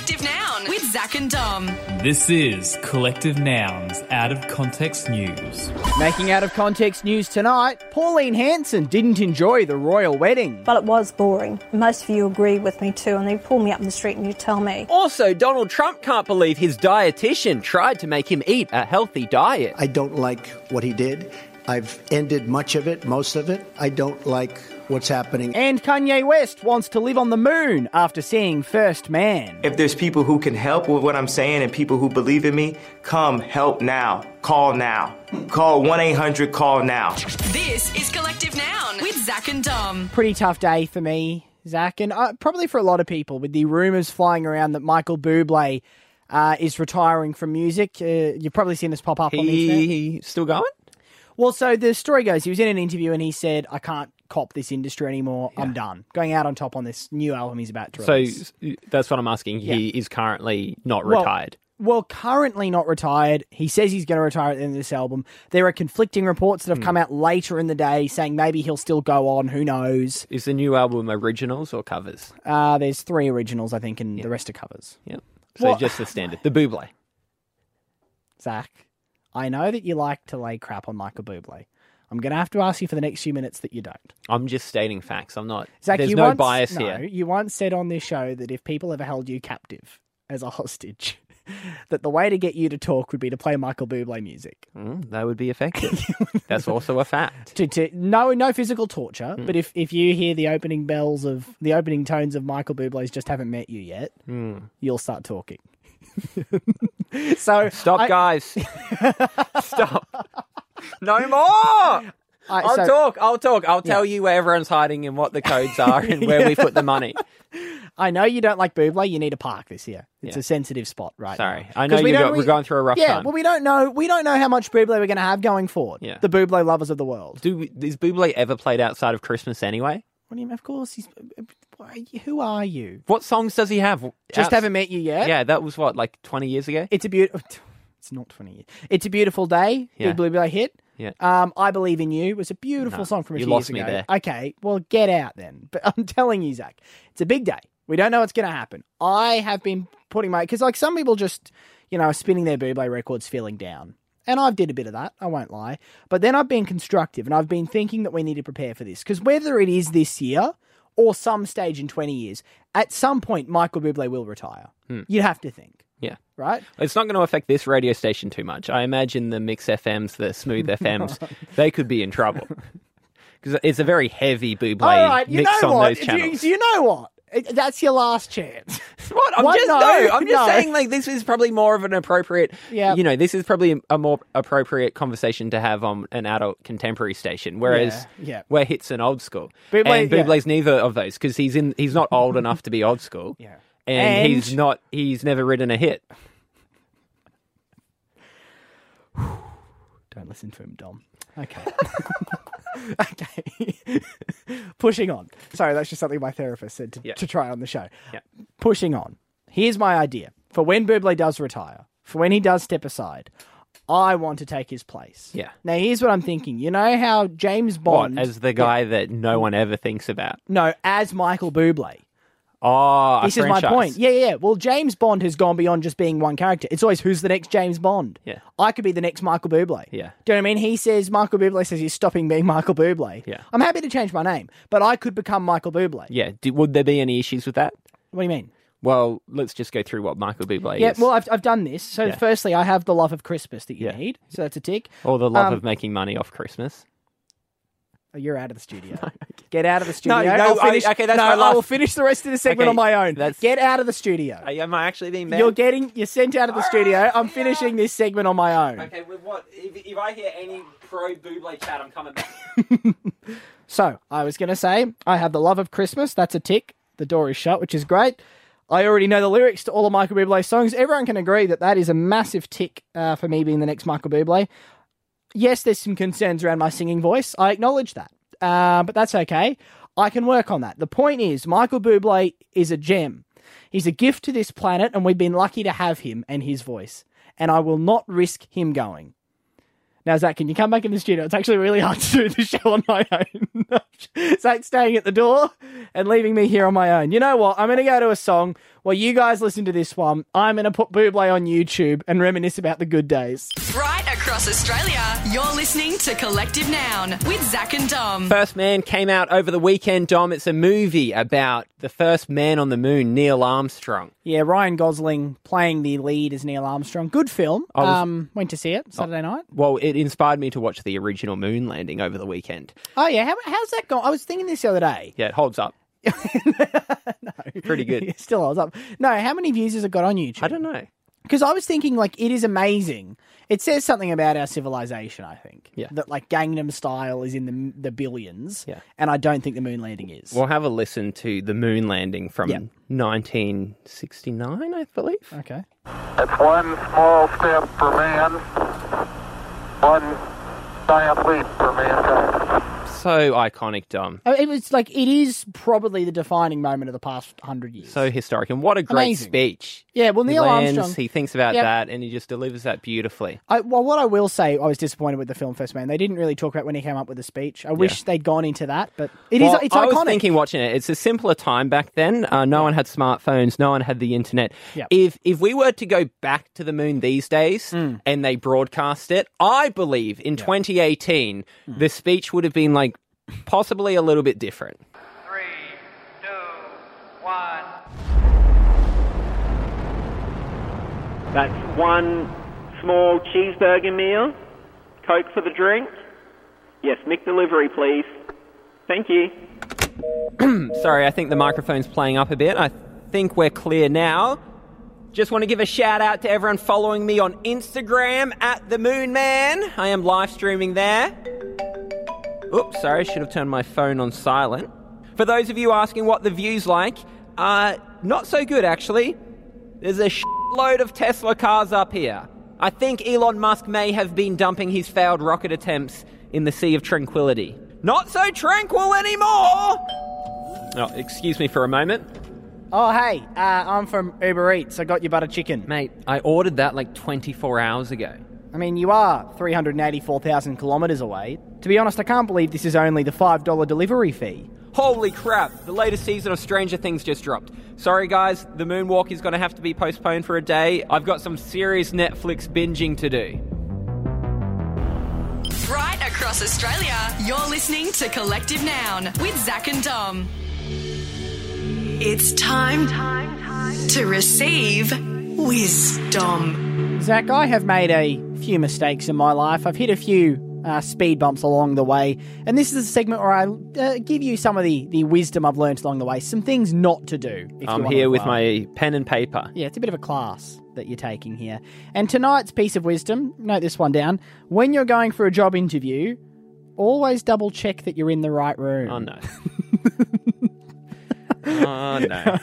Speaker 2: Collective Noun with Zach and Dom.
Speaker 9: This is Collective Nouns Out of Context News.
Speaker 3: Making out of context news tonight, Pauline Hanson didn't enjoy the royal wedding.
Speaker 10: But it was boring. Most of you agree with me too, and they pull me up in the street and you tell me.
Speaker 4: Also, Donald Trump can't believe his dietitian tried to make him eat a healthy diet.
Speaker 11: I don't like what he did. I've ended much of it, most of it. I don't like what's happening.
Speaker 3: And Kanye West wants to live on the moon after seeing First Man.
Speaker 12: If there's people who can help with what I'm saying and people who believe in me, come help now. Call now. Call 1-800-CALL-NOW.
Speaker 2: This is Collective Noun with Zach and Dom.
Speaker 3: Pretty tough day for me, Zach, and probably for a lot of people, with the rumours flying around that Michael Bublé is retiring from music. You've probably seen this pop up on the internet.
Speaker 4: He still going?
Speaker 3: Well, so the story goes, he was in an interview and he said, I can't cop this industry anymore. I'm done. Going out on top on this new album he's about to release.
Speaker 4: So that's what I'm asking. He is currently not retired.
Speaker 3: Well, currently not retired. He says he's going to retire at the end of this album. There are conflicting reports that have come out later in the day saying maybe he'll still go on. Who knows?
Speaker 4: Is the new album originals or covers?
Speaker 3: There's 3 originals, I think, and the rest are covers.
Speaker 4: Yeah. So just the standard. The Bublé.
Speaker 3: Zach, I know that you like to lay crap on Michael Bublé. I'm going to have to ask you for the next few minutes that you don't.
Speaker 4: I'm just stating facts. I'm not.
Speaker 3: Zach,
Speaker 4: there's no bias here.
Speaker 3: You once said on this show that if people ever held you captive as a hostage, that the way to get you to talk would be to play Michael Bublé music.
Speaker 4: That would be effective. That's also a fact.
Speaker 3: No physical torture, but if you hear the opening tones of Michael Bublé's Just Haven't Met You Yet, you'll start talking. So
Speaker 4: stop, guys. Stop. No more. I'll talk. I'll tell you where everyone's hiding and what the codes are and where we put the money.
Speaker 3: I know you don't like Bublé. You need to park this here. It's a sensitive spot right
Speaker 4: Sorry.
Speaker 3: now.
Speaker 4: I know we're going through a rough time.
Speaker 3: Well, we don't know how much Bublé we're going to have going forward.
Speaker 4: Yeah.
Speaker 3: The Bublé lovers of the world.
Speaker 4: Is Bublé ever played outside of Christmas anyway?
Speaker 3: What do you mean? Of course. Who are you?
Speaker 4: What songs does he have?
Speaker 3: Just Haven't Met You Yet?
Speaker 4: Yeah, that was what, like 20 years ago?
Speaker 3: It's not 20 years. It's a Beautiful Day. Big Bublé hit.
Speaker 4: Yeah.
Speaker 3: I Believe in You was a beautiful song from a few years ago.
Speaker 4: You lost me there.
Speaker 3: Okay, well, get out then. But I'm telling you, Zach, it's a big day. We don't know what's going to happen. I have been putting because like some people just, are spinning their Bublé records feeling down. And I've did a bit of that, I won't lie. But then I've been constructive and I've been thinking that we need to prepare for this. Because whether it is this year or some stage in 20 years, at some point Michael Bublé will retire. You'd have to think.
Speaker 4: Yeah.
Speaker 3: Right?
Speaker 4: It's not going to affect this radio station too much. I imagine the Mix FMs, the Smooth FMs, they could be in trouble. Because it's a very heavy Bublé mix on those channels.
Speaker 3: Do you know what? That's your last chance.
Speaker 4: What? I'm just saying, like, this is probably more of an appropriate, this is probably a more appropriate conversation to have on an adult contemporary station, whereas we're hits and old school. Bublé's neither of those, because he's not old enough to be old school.
Speaker 3: Yeah.
Speaker 4: And he's never written a hit.
Speaker 3: Don't listen to him, Dom. Okay. Okay. Pushing on. Sorry, that's just something my therapist said to try on the show.
Speaker 4: Yeah.
Speaker 3: Pushing on. Here's my idea. For when Bublé does retire, for when he does step aside, I want to take his place.
Speaker 4: Yeah.
Speaker 3: Now, here's what I'm thinking. You know how James Bond...
Speaker 4: What, as the guy that no one ever thinks about?
Speaker 3: No, as Michael Bublé.
Speaker 4: Oh,
Speaker 3: this is my point. Yeah. Well, James Bond has gone beyond just being one character. It's always who's the next James Bond.
Speaker 4: Yeah.
Speaker 3: I could be the next Michael Bublé.
Speaker 4: Yeah.
Speaker 3: Do you know what I mean? Michael Bublé says he's stopping being Michael Bublé.
Speaker 4: Yeah.
Speaker 3: I'm happy to change my name, but I could become Michael Bublé.
Speaker 4: Yeah. Would there be any issues with that?
Speaker 3: What do you mean?
Speaker 4: Well, let's just go through what Michael Bublé is.
Speaker 3: Yeah, well, I've done this. So firstly, I have the love of Christmas that you need. So that's a tick.
Speaker 4: Or the love of making money off Christmas.
Speaker 3: Oh, you're out of the studio. Get out of the studio.
Speaker 4: No,
Speaker 3: I will finish the rest of the segment on my own. Get out of the studio.
Speaker 4: Am I actually being mad?
Speaker 3: You're sent out of the studio. I'm finishing this segment on my own.
Speaker 4: Okay, with what? If I hear any pro-Bublé chat, I'm coming back.
Speaker 3: So, I was going to say, I have the love of Christmas. That's a tick. The door is shut, which is great. I already know the lyrics to all of Michael Bublé's songs. Everyone can agree that is a massive tick for me being the next Michael Bublé. Yes, there's some concerns around my singing voice. I acknowledge that. But that's okay. I can work on that. The point is, Michael Bublé is a gem. He's a gift to this planet, and we've been lucky to have him and his voice. And I will not risk him going. Now, Zach, can you come back in the studio? It's actually really hard to do the show on my own. Zach's staying at the door and leaving me here on my own. You know what? I'm going to go to a song while you guys listen to this one. I'm going to put Buble on YouTube and reminisce about the good days.
Speaker 2: Right across Australia, you're listening to Collective Noun with Zach and Dom.
Speaker 4: First Man came out over the weekend, Dom. It's a movie about the first man on the moon, Neil Armstrong.
Speaker 3: Yeah, Ryan Gosling playing the lead as Neil Armstrong. Good film. Went to see it Saturday night.
Speaker 4: Well, it inspired me to watch the original moon landing over the weekend.
Speaker 3: Oh, yeah. How's that gone? I was thinking this the other day.
Speaker 4: Yeah, it holds up.
Speaker 3: No.
Speaker 4: Pretty good.
Speaker 3: It still holds up. No, how many views has it got on YouTube?
Speaker 4: I don't know.
Speaker 3: Because I was thinking, like, it is amazing. It says something about our civilization, I think.
Speaker 4: Yeah.
Speaker 3: That, like, Gangnam Style is in the billions.
Speaker 4: Yeah.
Speaker 3: And I don't think the moon landing is.
Speaker 4: We'll have a listen to the moon landing from 1969, I believe.
Speaker 3: Okay.
Speaker 13: It's one small step for man, one giant leap for mankind.
Speaker 4: So iconic, Dom.
Speaker 3: It was like, it is probably the defining moment of the past 100 years.
Speaker 4: So historic. And what a great
Speaker 3: Amazing.
Speaker 4: speech.
Speaker 3: Yeah, well, Neil
Speaker 4: Armstrong.
Speaker 3: Armstrong.
Speaker 4: He thinks about that and he just delivers that beautifully.
Speaker 3: Well, what I will say, I was disappointed with the film First Man. They didn't really talk about when he came up with the speech. I wish they'd gone into that, but it's iconic.
Speaker 4: I was thinking watching it, it's a simpler time back then. No one had smartphones. No one had the internet.
Speaker 3: Yep.
Speaker 4: If we were to go back to the moon these days and they broadcast it, I believe in 2018, the speech would have been like possibly a little bit different.
Speaker 13: 3, 2, 1.
Speaker 14: That's one small cheeseburger meal. Coke for the drink. Yes, McDelivery, please. Thank you.
Speaker 4: Sorry, I think the microphone's playing up a bit. I think we're clear now. Just want to give a shout out to everyone following me on Instagram at The Moon Man. I am live streaming there. Oops, sorry, should have turned my phone on silent. For those of you asking what the view's like, not so good actually. There's a load of Tesla cars up here. I think Elon Musk may have been dumping his failed rocket attempts in the Sea of Tranquility. Not so tranquil anymore! Oh, excuse me for a moment.
Speaker 3: Oh, hey, I'm from Uber Eats. I got your butter chicken.
Speaker 4: Mate, I ordered that like 24 hours ago.
Speaker 3: I mean, you are 384,000 kilometres away. To be honest, I can't believe this is only the $5 delivery fee.
Speaker 4: Holy crap, the latest season of Stranger Things just dropped. Sorry guys, the moonwalk is going to have to be postponed for a day. I've got some serious Netflix binging to do.
Speaker 2: Right across Australia, you're listening to Collective Noun with Zach and Dom. It's time to receive wisdom.
Speaker 3: Zach, I have made a few mistakes in my life. I've hit a few speed bumps along the way. And this is a segment where I give you some of the wisdom I've learned along the way. Some things not to do.
Speaker 4: I'm here with my pen and paper.
Speaker 3: Yeah, it's a bit of a class that you're taking here. And tonight's piece of wisdom, note this one down. When you're going for a job interview, always double check that you're in the right room.
Speaker 4: Oh, no. Oh, no.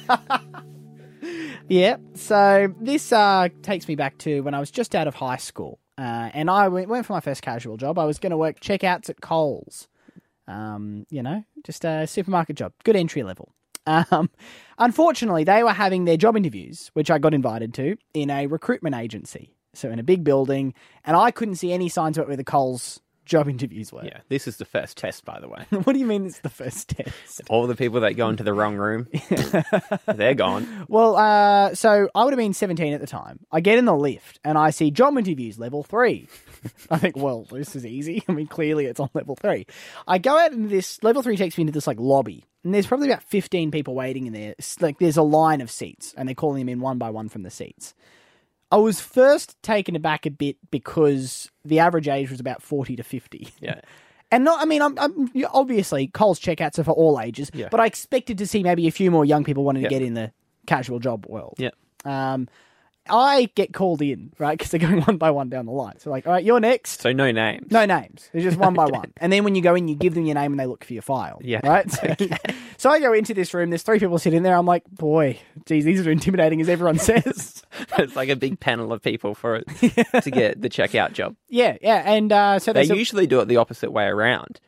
Speaker 3: Yeah, so this takes me back to when I was just out of high school. And I went for my first casual job. I was going to work checkouts at Coles. Just a supermarket job. Good entry level. Unfortunately, they were having their job interviews, which I got invited to, in a recruitment agency. So in a big building. And I couldn't see any signs of it where the Coles job interviews were.
Speaker 4: Yeah, this is the first test, by the way.
Speaker 3: What do you mean it's the first test?
Speaker 4: All the people that go into the wrong room, they're gone.
Speaker 3: Well, so I would have been 17 at the time. I get in the lift and I see job interviews level 3. I think, well, this is easy. I mean, clearly it's on level 3. I go out into this, level 3 takes me into this like lobby. And there's probably about 15 people waiting in there. It's like there's a line of seats and they're calling them in one by one from the seats. I was first taken aback a bit because the average age was about 40 to 50.
Speaker 4: Yeah.
Speaker 3: And I'm obviously Coles checkouts are for all ages, but I expected to see maybe a few more young people wanting to get in the casual job world.
Speaker 4: Yeah.
Speaker 3: I get called in, right, because they're going one by one down the line. So like, all right, you're next.
Speaker 4: So no names.
Speaker 3: No names. It's just one by one. And then when you go in, you give them your name and they look for your file.
Speaker 4: Yeah.
Speaker 3: Right? So I go into this room. There's 3 people sitting there. I'm like, boy, geez, these are intimidating as everyone says.
Speaker 4: It's like a big panel of people for it to get the checkout job.
Speaker 3: Yeah. And so
Speaker 4: they usually do it the opposite way around.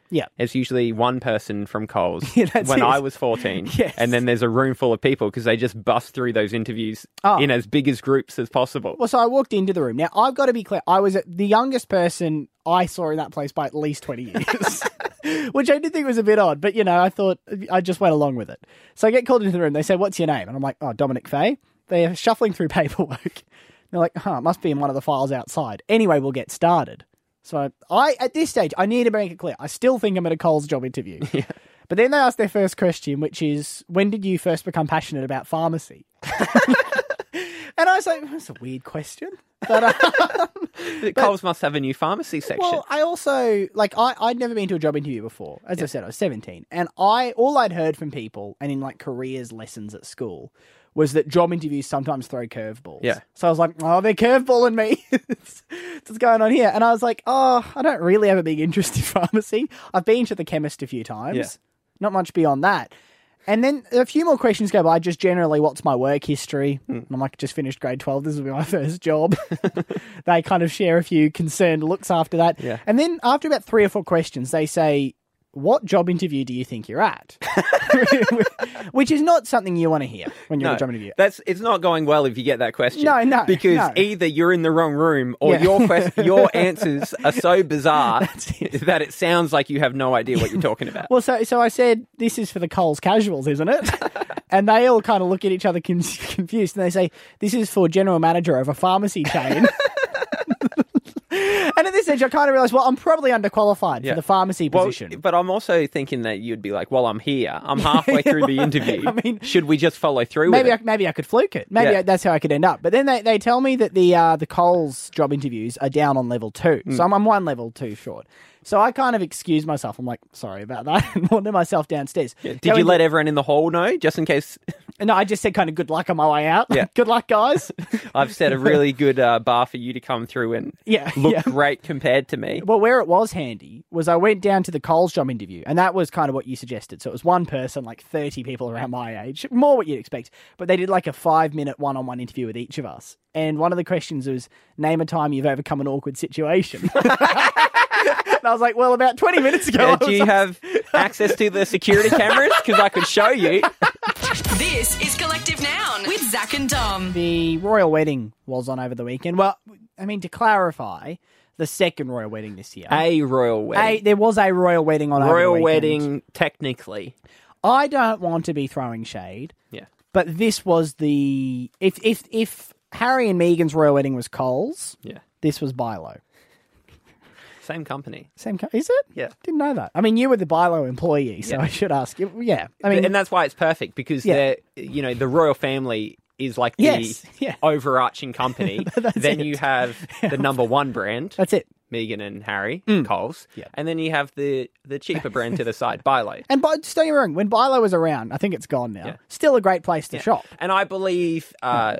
Speaker 3: Yeah.
Speaker 4: It's usually one person from Coles
Speaker 3: that's
Speaker 4: when
Speaker 3: it.
Speaker 4: I was 14.
Speaker 3: Yes.
Speaker 4: And then there's a room full of people because they just bust through those interviews in as big as groups as possible.
Speaker 3: Well, so I walked into the room. Now, I've got to be clear. I was the youngest person I saw in that place by at least 20 years, which I did think was a bit odd. But, I thought I just went along with it. So I get called into the room. They say, what's your name? And I'm like, Dominic Fay. They're shuffling through paperwork. They're like, it must be in one of the files outside. Anyway, we'll get started. So at this stage, I need to make it clear. I still think I'm at a Coles job interview.
Speaker 4: Yeah.
Speaker 3: But then they asked their first question, which is, when did you first become passionate about pharmacy? And I was like, that's a weird question. But,
Speaker 4: Coles must have a new pharmacy section.
Speaker 3: Well, I also, I'd never been to a job interview before. As I said, I was 17. And all I'd heard from people, and in careers lessons at school, was that job interviews sometimes throw curveballs.
Speaker 4: Yeah.
Speaker 3: So I was like, they're curveballing me. What's going on here? And I was like, I don't really have a big interest in pharmacy. I've been to the chemist a few times.
Speaker 4: Yeah.
Speaker 3: Not much beyond that. And then a few more questions go by, just generally, what's my work history? And I'm like, just finished grade 12. This will be my first job. They kind of share a few concerned looks after that.
Speaker 4: Yeah.
Speaker 3: And then after about 3 or 4 questions, they say, what job interview do you think you're at? Which is not something you want to hear when you're at a job interview.
Speaker 4: It's not going well if you get that question.
Speaker 3: No.
Speaker 4: Because either you're in the wrong room or your answers are so bizarre that it sounds like you have no idea what you're talking about.
Speaker 3: Well, so I said, this is for the Coles casuals, isn't it? And they all kind of look at each other confused, and they say, this is for general manager of a pharmacy chain. And at this stage, I kind of realised, I'm probably underqualified for the pharmacy position.
Speaker 4: But I'm also thinking that you'd be like, I'm here. I'm halfway through the interview. I mean, should we just follow through with it?
Speaker 3: Maybe I could fluke it. Maybe that's how I could end up. But then they tell me that the Coles job interviews are down on level 2. So I'm one level 2 short. So I kind of excused myself. I'm like, sorry about that, and wanted myself downstairs.
Speaker 4: Yeah. Did you let everyone in the hall know, just in case?
Speaker 3: No, I just said kind of good luck on my way out.
Speaker 4: Yeah.
Speaker 3: Good luck, guys.
Speaker 4: I've set a really good bar for you to come through and look great compared to me.
Speaker 3: Well, where it was handy was I went down to the Coles job interview, and that was kind of what you suggested. So it was one person, 30 people around my age, more what you'd expect. But they did a 5-minute one-on-one interview with each of us. And one of the questions was, name a time you've overcome an awkward situation. And I was like, about 20 minutes ago.
Speaker 4: Do you have access to the security cameras? Because I could show you.
Speaker 2: This is Collective Noun with Zach and Dom.
Speaker 3: The royal wedding was on over the weekend. Well, I mean, to clarify, the second royal wedding this year.
Speaker 4: A royal wedding.
Speaker 3: There was a royal wedding on over the weekend.
Speaker 4: Royal wedding, technically.
Speaker 3: I don't want to be throwing shade.
Speaker 4: Yeah.
Speaker 3: But this was the... If Harry and Meghan's royal wedding was Coles, this was Bilo.
Speaker 4: Same company.
Speaker 3: Is it?
Speaker 4: Yeah.
Speaker 3: Didn't know that. I mean, you were the Bilo employee, so I should ask you. Yeah. I mean,
Speaker 4: and that's why it's perfect, because the royal family is like the overarching company. Then you have the number one brand.
Speaker 3: That's it.
Speaker 4: Meghan and Harry, Coles. Yeah. And then you have the cheaper brand to the side, Bilo.
Speaker 3: And just don't get me wrong, when Bilo was around, I think it's gone now. Yeah. Still a great place to shop.
Speaker 4: And I believe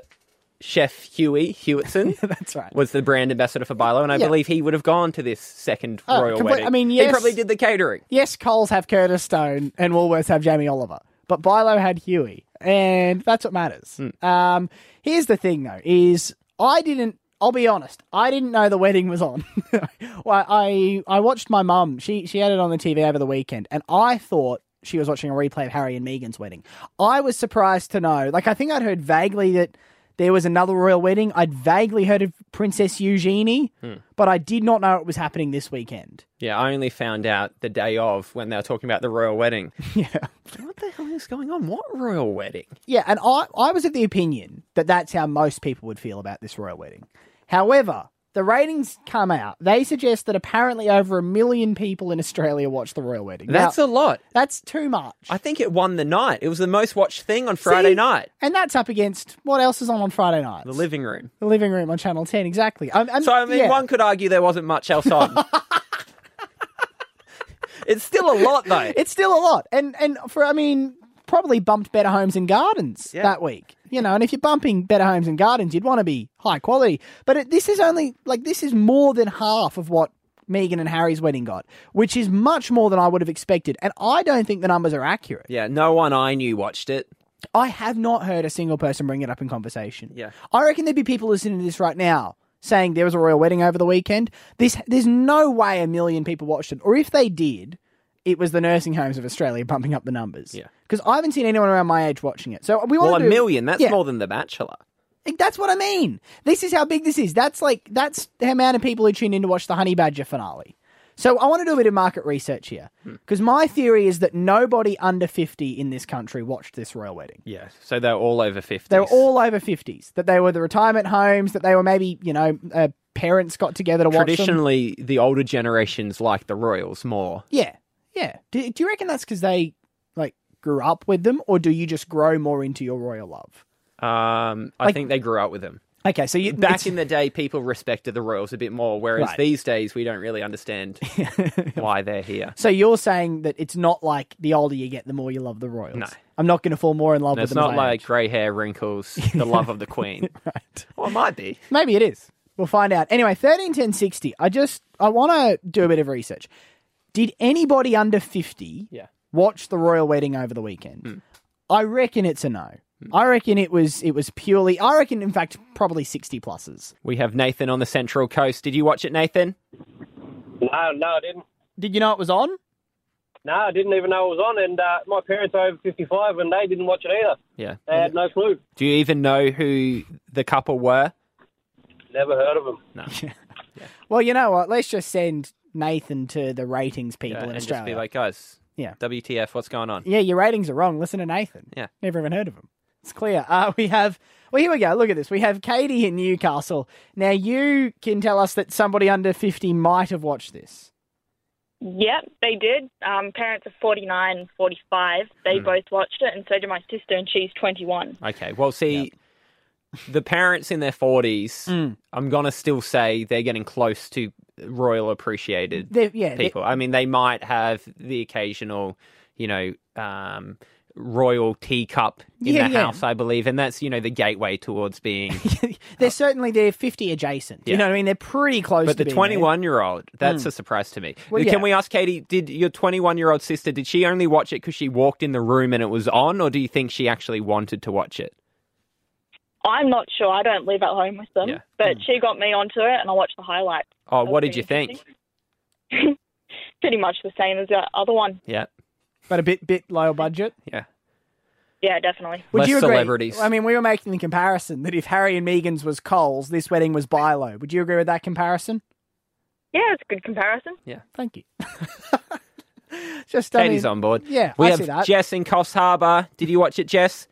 Speaker 4: Chef Huey Hewitson
Speaker 3: that's right.
Speaker 4: was the brand ambassador for Bilo, and I believe he would have gone to this second royal wedding.
Speaker 3: I mean, yes,
Speaker 4: he probably did the catering.
Speaker 3: Yes, Coles have Curtis Stone and Woolworths have Jamie Oliver, but Bilo had Huey, and that's what matters. Here's the thing, though, is I'll be honest, I didn't know the wedding was on. Well, I watched my mum. She had it on the TV over the weekend, and I thought she was watching a replay of Harry and Meghan's wedding. I was surprised to know, I think I'd heard vaguely that there was another royal wedding. I'd vaguely heard of Princess Eugenie, but I did not know it was happening this weekend.
Speaker 4: Yeah, I only found out the day of when they were talking about the royal wedding.
Speaker 3: Yeah.
Speaker 4: What the hell is going on? What royal wedding?
Speaker 3: Yeah, and I was of the opinion that that's how most people would feel about this royal wedding. However, the ratings come out. They suggest that apparently over 1 million people in Australia watched the royal wedding.
Speaker 4: That's a lot.
Speaker 3: That's too much.
Speaker 4: I think it won the night. It was the most watched thing on Friday night.
Speaker 3: And that's up against, what else is on Friday nights?
Speaker 4: The living room.
Speaker 3: The living room on Channel 10, exactly.
Speaker 4: One could argue there wasn't much else on. It's still a lot, though.
Speaker 3: It's still a lot. And probably bumped Better Homes and Gardens that week. And if you're bumping Better Homes and Gardens, you'd want to be high quality. But this is more than half of what Meghan and Harry's wedding got, which is much more than I would have expected. And I don't think the numbers are accurate.
Speaker 4: Yeah, no one I knew watched it.
Speaker 3: I have not heard a single person bring it up in conversation.
Speaker 4: Yeah.
Speaker 3: I reckon there'd be people listening to this right now saying there was a royal wedding over the weekend. There's no way 1 million people watched it. Or if they did, it was the nursing homes of Australia bumping up the numbers.
Speaker 4: Yeah.
Speaker 3: Because I haven't seen anyone around my age watching it. So we want
Speaker 4: Well,
Speaker 3: to
Speaker 4: a million. That's more than The Bachelor.
Speaker 3: That's what I mean. This is how big this is. That's the amount of people who tuned in to watch the Honey Badger finale. So I want to do a bit of market research here. Because my theory is that nobody under 50 in this country watched this royal wedding.
Speaker 4: Yeah. So they're all over 50s.
Speaker 3: They were all over 50s. That they were the retirement homes, that they were maybe, parents got together to watch them.
Speaker 4: Traditionally, the older generations like the royals more.
Speaker 3: Yeah. Yeah. Do you reckon that's because they, grew up with them, or do you just grow more into your royal love?
Speaker 4: I think they grew up with them.
Speaker 3: Okay, so
Speaker 4: back in the day, people respected the royals a bit more, whereas these days we don't really understand why they're here.
Speaker 3: So you're saying that it's not like the older you get, the more you love the royals.
Speaker 4: No.
Speaker 3: I'm not going to fall more in love with
Speaker 4: It's
Speaker 3: them.
Speaker 4: not like grey hair, wrinkles, the love of the queen.
Speaker 3: Right.
Speaker 4: Well, it might be.
Speaker 3: Maybe it is. We'll find out. Anyway, 131060. I want to do a bit of research. Did anybody under 50 watch the royal wedding over the weekend? I reckon it's a no. I reckon it was purely... I reckon, in fact, probably 60 pluses.
Speaker 4: We have Nathan on the Central Coast. Did you watch it, Nathan?
Speaker 15: No, I didn't.
Speaker 3: Did you know it was on?
Speaker 15: No, I didn't even know it was on, and my parents are over 55, and they didn't watch it either.
Speaker 4: Yeah.
Speaker 15: They had no clue.
Speaker 4: Do you even know who the couple were?
Speaker 15: Never heard of them.
Speaker 4: No.
Speaker 3: Well, you know what? Let's just send Nathan to the ratings people in
Speaker 4: and
Speaker 3: Australia.
Speaker 4: just be like, guys,
Speaker 3: Yeah.
Speaker 4: WTF, what's going on?
Speaker 3: Yeah, your ratings are wrong. Listen to Nathan.
Speaker 4: Yeah.
Speaker 3: Never even heard of him. It's clear. Here we go. Look at this. We have Katie in Newcastle. Now, you can tell us that somebody under 50 might have watched this.
Speaker 16: Yep, they did. Parents are 49 and 45. They both watched it, and so did my sister, and she's 21.
Speaker 4: Okay, well, see, the parents in their 40s, I'm going to still say they're getting close to royal appreciated people. I mean, they might have the occasional, royal teacup in the house, I believe, and that's, the gateway towards being...
Speaker 3: They're 50 adjacent. You know what I mean? They're pretty close
Speaker 4: but
Speaker 3: to
Speaker 4: the
Speaker 3: being
Speaker 4: 21-year-old, that's a surprise to me.
Speaker 3: Well,
Speaker 4: Can we ask Katie, did your 21-year-old sister, did she only watch it because she walked in the room and it was on, or do you think she actually wanted to watch it?
Speaker 16: I'm not sure. I don't live at home with them, but she got me onto it, and I watched the highlights.
Speaker 4: Oh, what did you think?
Speaker 16: Pretty much the same as the other one.
Speaker 4: Yeah.
Speaker 3: But a bit lower budget?
Speaker 4: Yeah.
Speaker 16: Yeah, definitely.
Speaker 3: Would you agree?
Speaker 4: Celebrities.
Speaker 3: I mean, we were making the comparison that if Harry and Meghan's was Coles, this wedding was Bilo. Would you agree with that comparison?
Speaker 16: Yeah, it's a good comparison.
Speaker 4: Yeah.
Speaker 3: Thank you.
Speaker 4: Katie's on board.
Speaker 3: Yeah,
Speaker 4: we
Speaker 3: I
Speaker 4: have
Speaker 3: see that.
Speaker 4: Jess in Coffs Harbour. Did you watch it, Jess?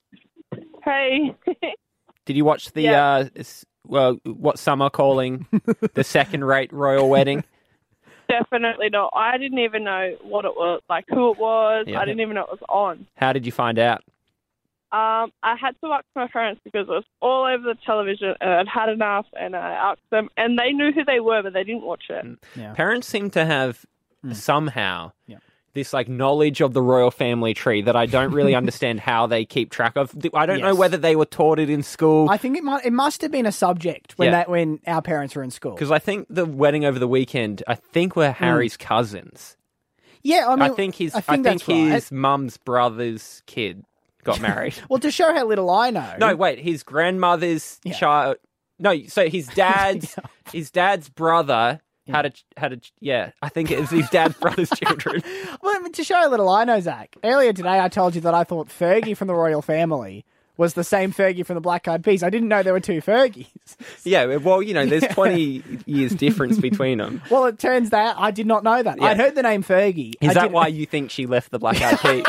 Speaker 17: Hey.
Speaker 4: Did you watch the, what some are calling the second-rate royal wedding?
Speaker 17: Definitely not. I didn't even know what it was, who it was.
Speaker 4: Yeah.
Speaker 17: I didn't even know it was on.
Speaker 4: How did you find out?
Speaker 17: I had to ask my parents because it was all over the television, and I'd had enough, and I asked them, and they knew who they were, but they didn't watch it.
Speaker 3: Yeah.
Speaker 4: Parents seem to have somehow this knowledge of the royal family tree that I don't really understand how they keep track of. I don't know whether they were taught it in school.
Speaker 3: I think it must have been a subject when our parents were in school.
Speaker 4: Because I think the wedding over the weekend, were Harry's cousins.
Speaker 3: Yeah, I mean,
Speaker 4: I think his
Speaker 3: right.
Speaker 4: mum's brother's kid got married.
Speaker 3: Well, to show how little I know.
Speaker 4: No, wait, his grandmother's child. No, so his dad's brother. I think it was his dad's brother's children.
Speaker 3: Well, to show how little I know, Zach, earlier today I told you that I thought Fergie from the royal family was the same Fergie from the Black Eyed Peas. I didn't know there were two Fergies.
Speaker 4: Yeah, well, there's 20 years difference between them.
Speaker 3: Well, it turns out I did not know that.
Speaker 4: Yeah.
Speaker 3: I'd heard the name Fergie.
Speaker 4: Is that why you think she left the Black Eyed Peas?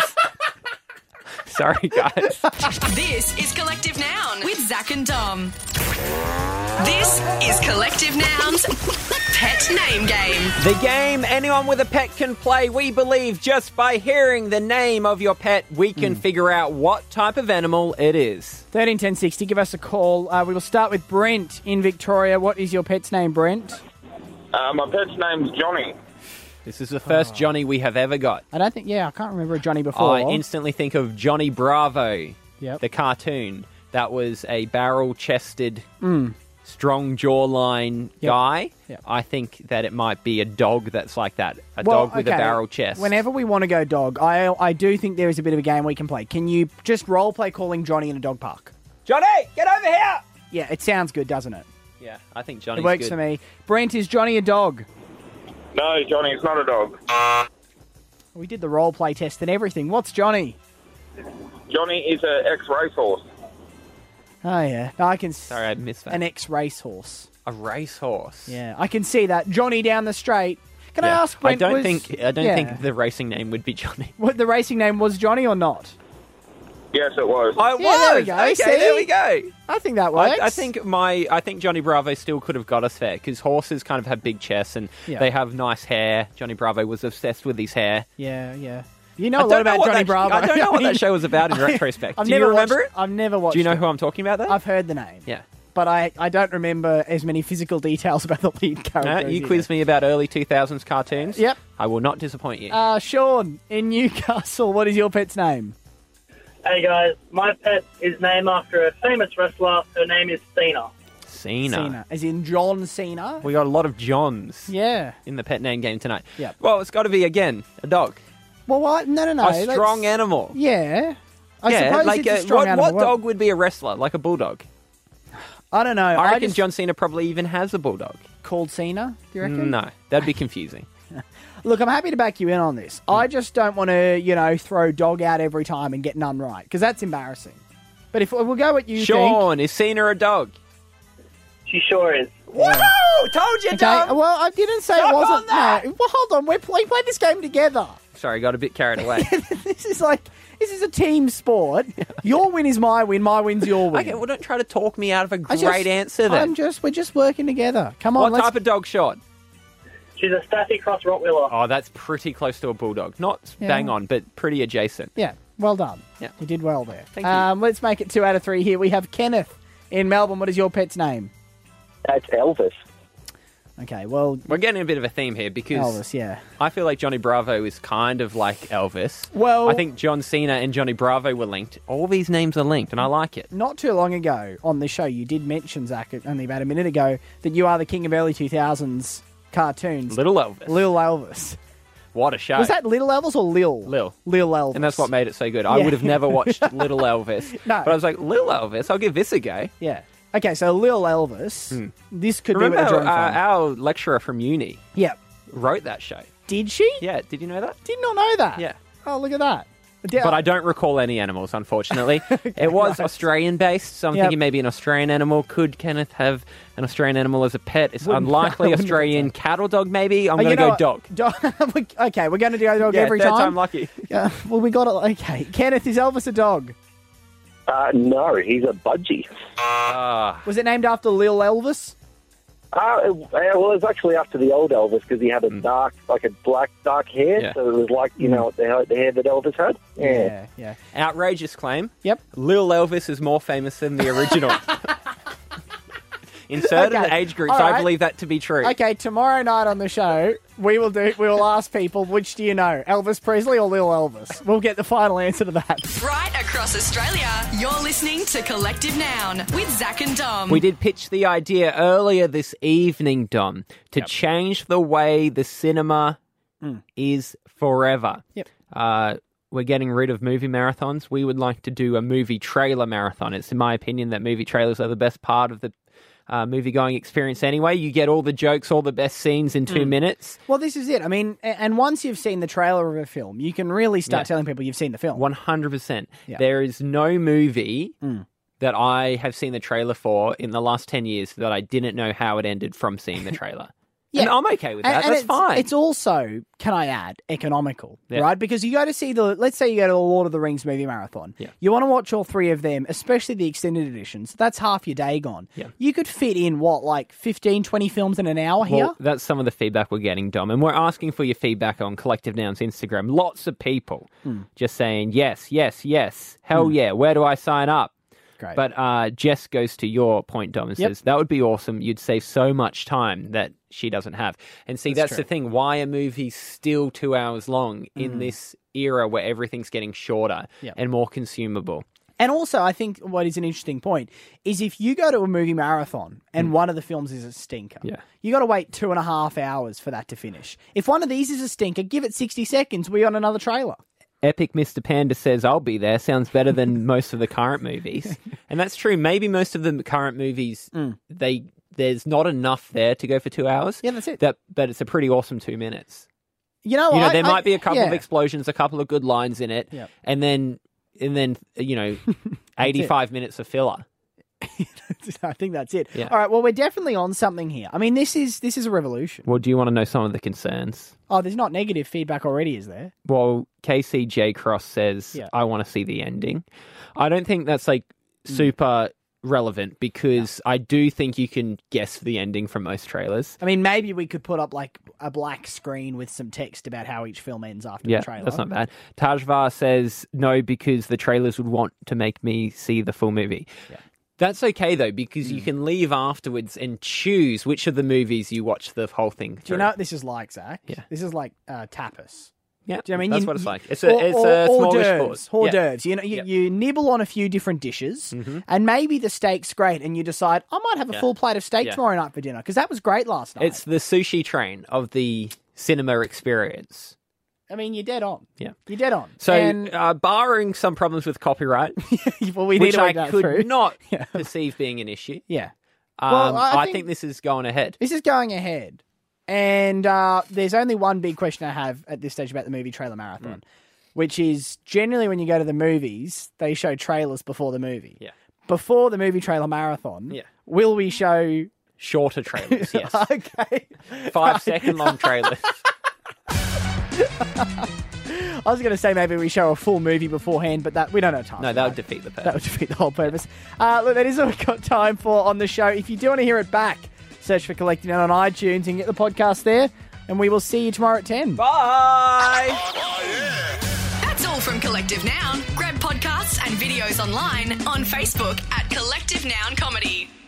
Speaker 4: Sorry, guys.
Speaker 2: This is Collective Noun with Zach and Dom. This is Collective Noun's Pet Name Game.
Speaker 4: The game anyone with a pet can play. We believe just by hearing the name of your pet, we can figure out what type of animal it is.
Speaker 3: 131060, give us a call. We will start with Brent in Victoria. What is your pet's name, Brent?
Speaker 18: My pet's name's Johnny.
Speaker 4: This is the first Johnny we have ever got.
Speaker 3: I can't remember a Johnny before.
Speaker 4: I instantly think of Johnny Bravo,
Speaker 3: the
Speaker 4: cartoon. That was a barrel-chested, strong jawline guy.
Speaker 3: Yep.
Speaker 4: I think that it might be a dog that's like that. A dog with a barrel chest.
Speaker 3: Whenever we want to go dog, I do think there is a bit of a game we can play. Can you just role-play calling Johnny in a dog park?
Speaker 4: Johnny, get over here!
Speaker 3: Yeah, it sounds good, doesn't it?
Speaker 4: Yeah, I think Johnny's
Speaker 3: good. It works
Speaker 4: good.
Speaker 3: for me. Brent, is Johnny a dog?
Speaker 18: No, Johnny, it's not a dog.
Speaker 3: We did the role play test and everything. What's Johnny?
Speaker 18: Johnny is an ex-racehorse.
Speaker 3: Oh, yeah. No, I can...
Speaker 4: Sorry, I missed that.
Speaker 3: An ex-racehorse.
Speaker 4: A racehorse.
Speaker 3: Yeah, I can see that. Johnny down the straight. Can I ask when
Speaker 4: I don't think the racing name would be Johnny.
Speaker 3: What, the racing name was Johnny or not?
Speaker 18: Yes, it was.
Speaker 4: Oh, it
Speaker 3: Yeah,
Speaker 4: was.
Speaker 3: there we go.
Speaker 4: Okay,
Speaker 3: See?
Speaker 4: there we go.
Speaker 3: I think that works.
Speaker 4: I think Johnny Bravo still could have got us there because horses kind of have big chests and
Speaker 3: Yeah.
Speaker 4: they have nice hair. Johnny Bravo was obsessed with his hair.
Speaker 3: Yeah, yeah. You know a lot about Johnny Bravo.
Speaker 4: I don't know what that show was about in retrospect. Do you remember it?
Speaker 3: I've never watched
Speaker 4: Do you know
Speaker 3: it.
Speaker 4: who I'm talking about there?
Speaker 3: I've heard the name.
Speaker 4: Yeah.
Speaker 3: But I don't remember as many physical details about the lead character.
Speaker 4: You quizzed me about early 2000s cartoons.
Speaker 3: Yep.
Speaker 4: I will not disappoint you.
Speaker 3: Sean, in Newcastle, what is your pet's name?
Speaker 19: Hey guys, my pet is named after a famous wrestler. Her name is Cena.
Speaker 4: Cena.
Speaker 3: As in John Cena?
Speaker 4: We got a lot of Johns
Speaker 3: Yeah.
Speaker 4: in the pet name game tonight.
Speaker 3: Yep.
Speaker 4: Well, it's got to be, again, a dog.
Speaker 3: Well, what? No.
Speaker 4: A strong animal.
Speaker 3: Yeah. I
Speaker 4: Yeah,
Speaker 3: suppose
Speaker 4: like
Speaker 3: it's a strong animal.
Speaker 4: what dog would be a wrestler? Like a bulldog?
Speaker 3: I don't know.
Speaker 4: I reckon
Speaker 3: just
Speaker 4: John Cena probably even has a bulldog.
Speaker 3: called Cena, do you reckon?
Speaker 4: No, that'd be confusing.
Speaker 3: Look, I'm happy to back you in on this. I just don't want to, throw dog out every time and get none right, because that's embarrassing. But if we'll go what you think...
Speaker 4: Sean, is Cena a dog?
Speaker 19: She sure is.
Speaker 4: Woohoo! Told you,
Speaker 3: Okay,
Speaker 4: Dom!
Speaker 3: well, I didn't say
Speaker 4: Suck
Speaker 3: it wasn't...
Speaker 4: on that!
Speaker 3: No. Well, hold on. We played this game together.
Speaker 4: Sorry, got a bit carried away.
Speaker 3: This is a team sport. Your win is my win. My win's your win.
Speaker 4: Okay, well, don't try to talk me out of a great answer then.
Speaker 3: We're just working together. Come on,
Speaker 4: What type of dog, Sean?
Speaker 19: She's a Staffy Cross Rottweiler.
Speaker 4: Oh, that's pretty close to a bulldog. Not
Speaker 3: Yeah.
Speaker 4: bang on, but pretty adjacent.
Speaker 3: Yeah, well done.
Speaker 4: Yeah.
Speaker 3: You did well there.
Speaker 4: Thank you.
Speaker 3: Let's make it 2 out of 3 here. We have Kenneth in Melbourne. What is your pet's name?
Speaker 20: It's Elvis.
Speaker 3: Okay, well...
Speaker 4: We're getting a bit of a theme here because
Speaker 3: Elvis, yeah.
Speaker 4: I feel like Johnny Bravo is kind of like Elvis.
Speaker 3: Well...
Speaker 4: I think John Cena and Johnny Bravo were linked. All these names are linked, and I like it.
Speaker 3: Not too long ago on the show, you did mention, Zach, only about a minute ago, that you are the king of early 2000s cartoons.
Speaker 4: Little Elvis.
Speaker 3: Lil Elvis.
Speaker 4: What a show.
Speaker 3: Was that Little Elvis or Lil?
Speaker 4: Lil
Speaker 3: Elvis.
Speaker 4: And that's what made it so good. I
Speaker 3: Yeah.
Speaker 4: would have never watched Little Elvis.
Speaker 3: No.
Speaker 4: But I was like, Lil Elvis, I'll give this a go.
Speaker 3: Yeah. Okay, so Lil Elvis. This could
Speaker 4: Remember
Speaker 3: be what they're drawing from.
Speaker 4: our lecturer from uni
Speaker 3: Yep.
Speaker 4: wrote that show.
Speaker 3: Did she?
Speaker 4: Yeah, did you know that?
Speaker 3: Did not know that.
Speaker 4: Yeah.
Speaker 3: Oh, look at that.
Speaker 4: But I don't recall any animals, unfortunately. It was Australian-based, so I'm
Speaker 3: Yep.
Speaker 4: thinking maybe an Australian animal. Could Kenneth have an Australian animal as a pet? It's
Speaker 3: Wouldn't-
Speaker 4: unlikely.
Speaker 3: wouldn't
Speaker 4: Australian cattle dog, maybe? I'm
Speaker 3: Oh,
Speaker 4: going to
Speaker 3: you
Speaker 4: go
Speaker 3: know
Speaker 4: dog.
Speaker 3: what? Okay, we're going to do dog
Speaker 4: Yeah,
Speaker 3: every
Speaker 4: third
Speaker 3: time.
Speaker 4: time lucky.
Speaker 3: Yeah, well, we got it. Okay. Kenneth, is Elvis a dog?
Speaker 20: No, he's a budgie.
Speaker 3: Was it named after Lil Elvis?
Speaker 20: Well, it's actually after the old Elvis because he had a dark, like a black, dark hair.
Speaker 4: Yeah.
Speaker 20: So it was like, the hair that Elvis had.
Speaker 3: Yeah.
Speaker 4: Outrageous claim.
Speaker 3: Yep.
Speaker 4: Lil Elvis is more famous than the original. In certain
Speaker 3: Okay.
Speaker 4: age groups,
Speaker 3: All right.
Speaker 4: I believe that to be true.
Speaker 3: Okay, tomorrow night on the show, we will ask people, which do you know, Elvis Presley or Lil Elvis? We'll get the final answer to that.
Speaker 2: Right across Australia, you're listening to Collective Noun with Zach and Dom.
Speaker 4: We did pitch the idea earlier this evening, Dom, to change the way the cinema is forever.
Speaker 3: Yep.
Speaker 4: We're getting rid of movie marathons. We would like to do a movie trailer marathon. It's in my opinion that movie trailers are the best part of the movie-going experience anyway. You get all the jokes, all the best scenes in 2 minutes.
Speaker 3: Well, this is it. I mean, and once you've seen the trailer of a film, you can really start telling people you've seen the film.
Speaker 4: 100%.
Speaker 3: Yeah.
Speaker 4: There is no movie that I have seen the trailer for in the last 10 years that I didn't know how it ended from seeing the trailer.
Speaker 3: Yeah.
Speaker 4: And I'm okay with that. That's fine.
Speaker 3: It's also, can I add, economical,
Speaker 4: Yeah.
Speaker 3: right? Because you go to see let's say you go to the Lord of the Rings movie marathon.
Speaker 4: Yeah.
Speaker 3: You want to watch all 3 of them, especially the extended editions. That's half your day gone.
Speaker 4: Yeah.
Speaker 3: You could fit in, 15, 20 films in an hour here?
Speaker 4: Well, that's some of the feedback we're getting, Dom. And we're asking for your feedback on Collective Noun's Instagram. Lots of people just saying, yes, yes, yes. Hell yeah. Where do I sign up?
Speaker 3: Great.
Speaker 4: But Jess goes to your point, Dom, and says, that would be awesome. You'd save so much time that she doesn't have. And see, that's the thing. Why are movies still 2 hours long in this era where everything's getting shorter and more consumable?
Speaker 3: And also, I think what is an interesting point is if you go to a movie marathon and one of the films is a stinker, you got to wait 2.5 hours for that to finish. If one of these is a stinker, give it 60 seconds. We're on another trailer.
Speaker 4: Epic Mr. Panda says, I'll be there. Sounds better than most of the current movies. And that's true. Maybe most of the current movies, there's not enough there to go for 2 hours.
Speaker 3: Yeah, that's it.
Speaker 4: But it's a pretty awesome 2 minutes. There might be a couple of explosions, a couple of good lines in it, and then 85 minutes of filler.
Speaker 3: I think that's it.
Speaker 4: Yeah.
Speaker 3: All right, well, we're definitely on something here. I mean, this is a revolution.
Speaker 4: Well, do you want to know some of the concerns?
Speaker 3: Oh, there's not negative feedback already, is there?
Speaker 4: Well, KCJ Cross says, I want to see the ending. I don't think that's super relevant because I do think you can guess the ending from most trailers.
Speaker 3: I mean, maybe we could put up a black screen with some text about how each film ends after the trailer.
Speaker 4: That's not bad. Tajvar says no because the trailers would want to make me see the full movie. Yeah. That's okay, though, because you can leave afterwards and choose which of the movies you watch the whole thing through.
Speaker 3: Do you know what this is like, Zach?
Speaker 4: Yeah.
Speaker 3: This is like tapas.
Speaker 4: Yeah,
Speaker 3: do you know what I mean?
Speaker 4: That's what it's like. It's a smallish board.
Speaker 3: Hors d'oeuvres. You nibble on a few different dishes, and maybe the steak's great, and you decide, I might have a full plate of steak tomorrow night for dinner, because that was great last night.
Speaker 4: It's the sushi train of the cinema experience.
Speaker 3: I mean, you're dead on.
Speaker 4: Yeah.
Speaker 3: You're dead on.
Speaker 4: So, barring some problems with copyright,
Speaker 3: well, we
Speaker 4: which
Speaker 3: need to
Speaker 4: I
Speaker 3: work
Speaker 4: could
Speaker 3: through.
Speaker 4: not perceive being an issue.
Speaker 3: Yeah.
Speaker 4: I think this is going ahead.
Speaker 3: This is going ahead. And there's only one big question I have at this stage about the movie trailer marathon, which is generally when you go to the movies, they show trailers before the movie.
Speaker 4: Yeah.
Speaker 3: Before the movie trailer marathon, will we show...
Speaker 4: Shorter trailers, yes.
Speaker 3: Okay.
Speaker 4: 5-second long trailers.
Speaker 3: I was going to say maybe we show a full movie beforehand, but we don't have time.
Speaker 4: No, that would defeat the purpose.
Speaker 3: That would defeat the whole purpose. Look, that is all we've got time for on the show. If you do want to hear it back, search for Collective Noun on iTunes and get the podcast there. And we will see you tomorrow at 10.
Speaker 4: Bye!
Speaker 2: That's all from Collective Noun. Grab podcasts and videos online on Facebook at Collective Noun Comedy.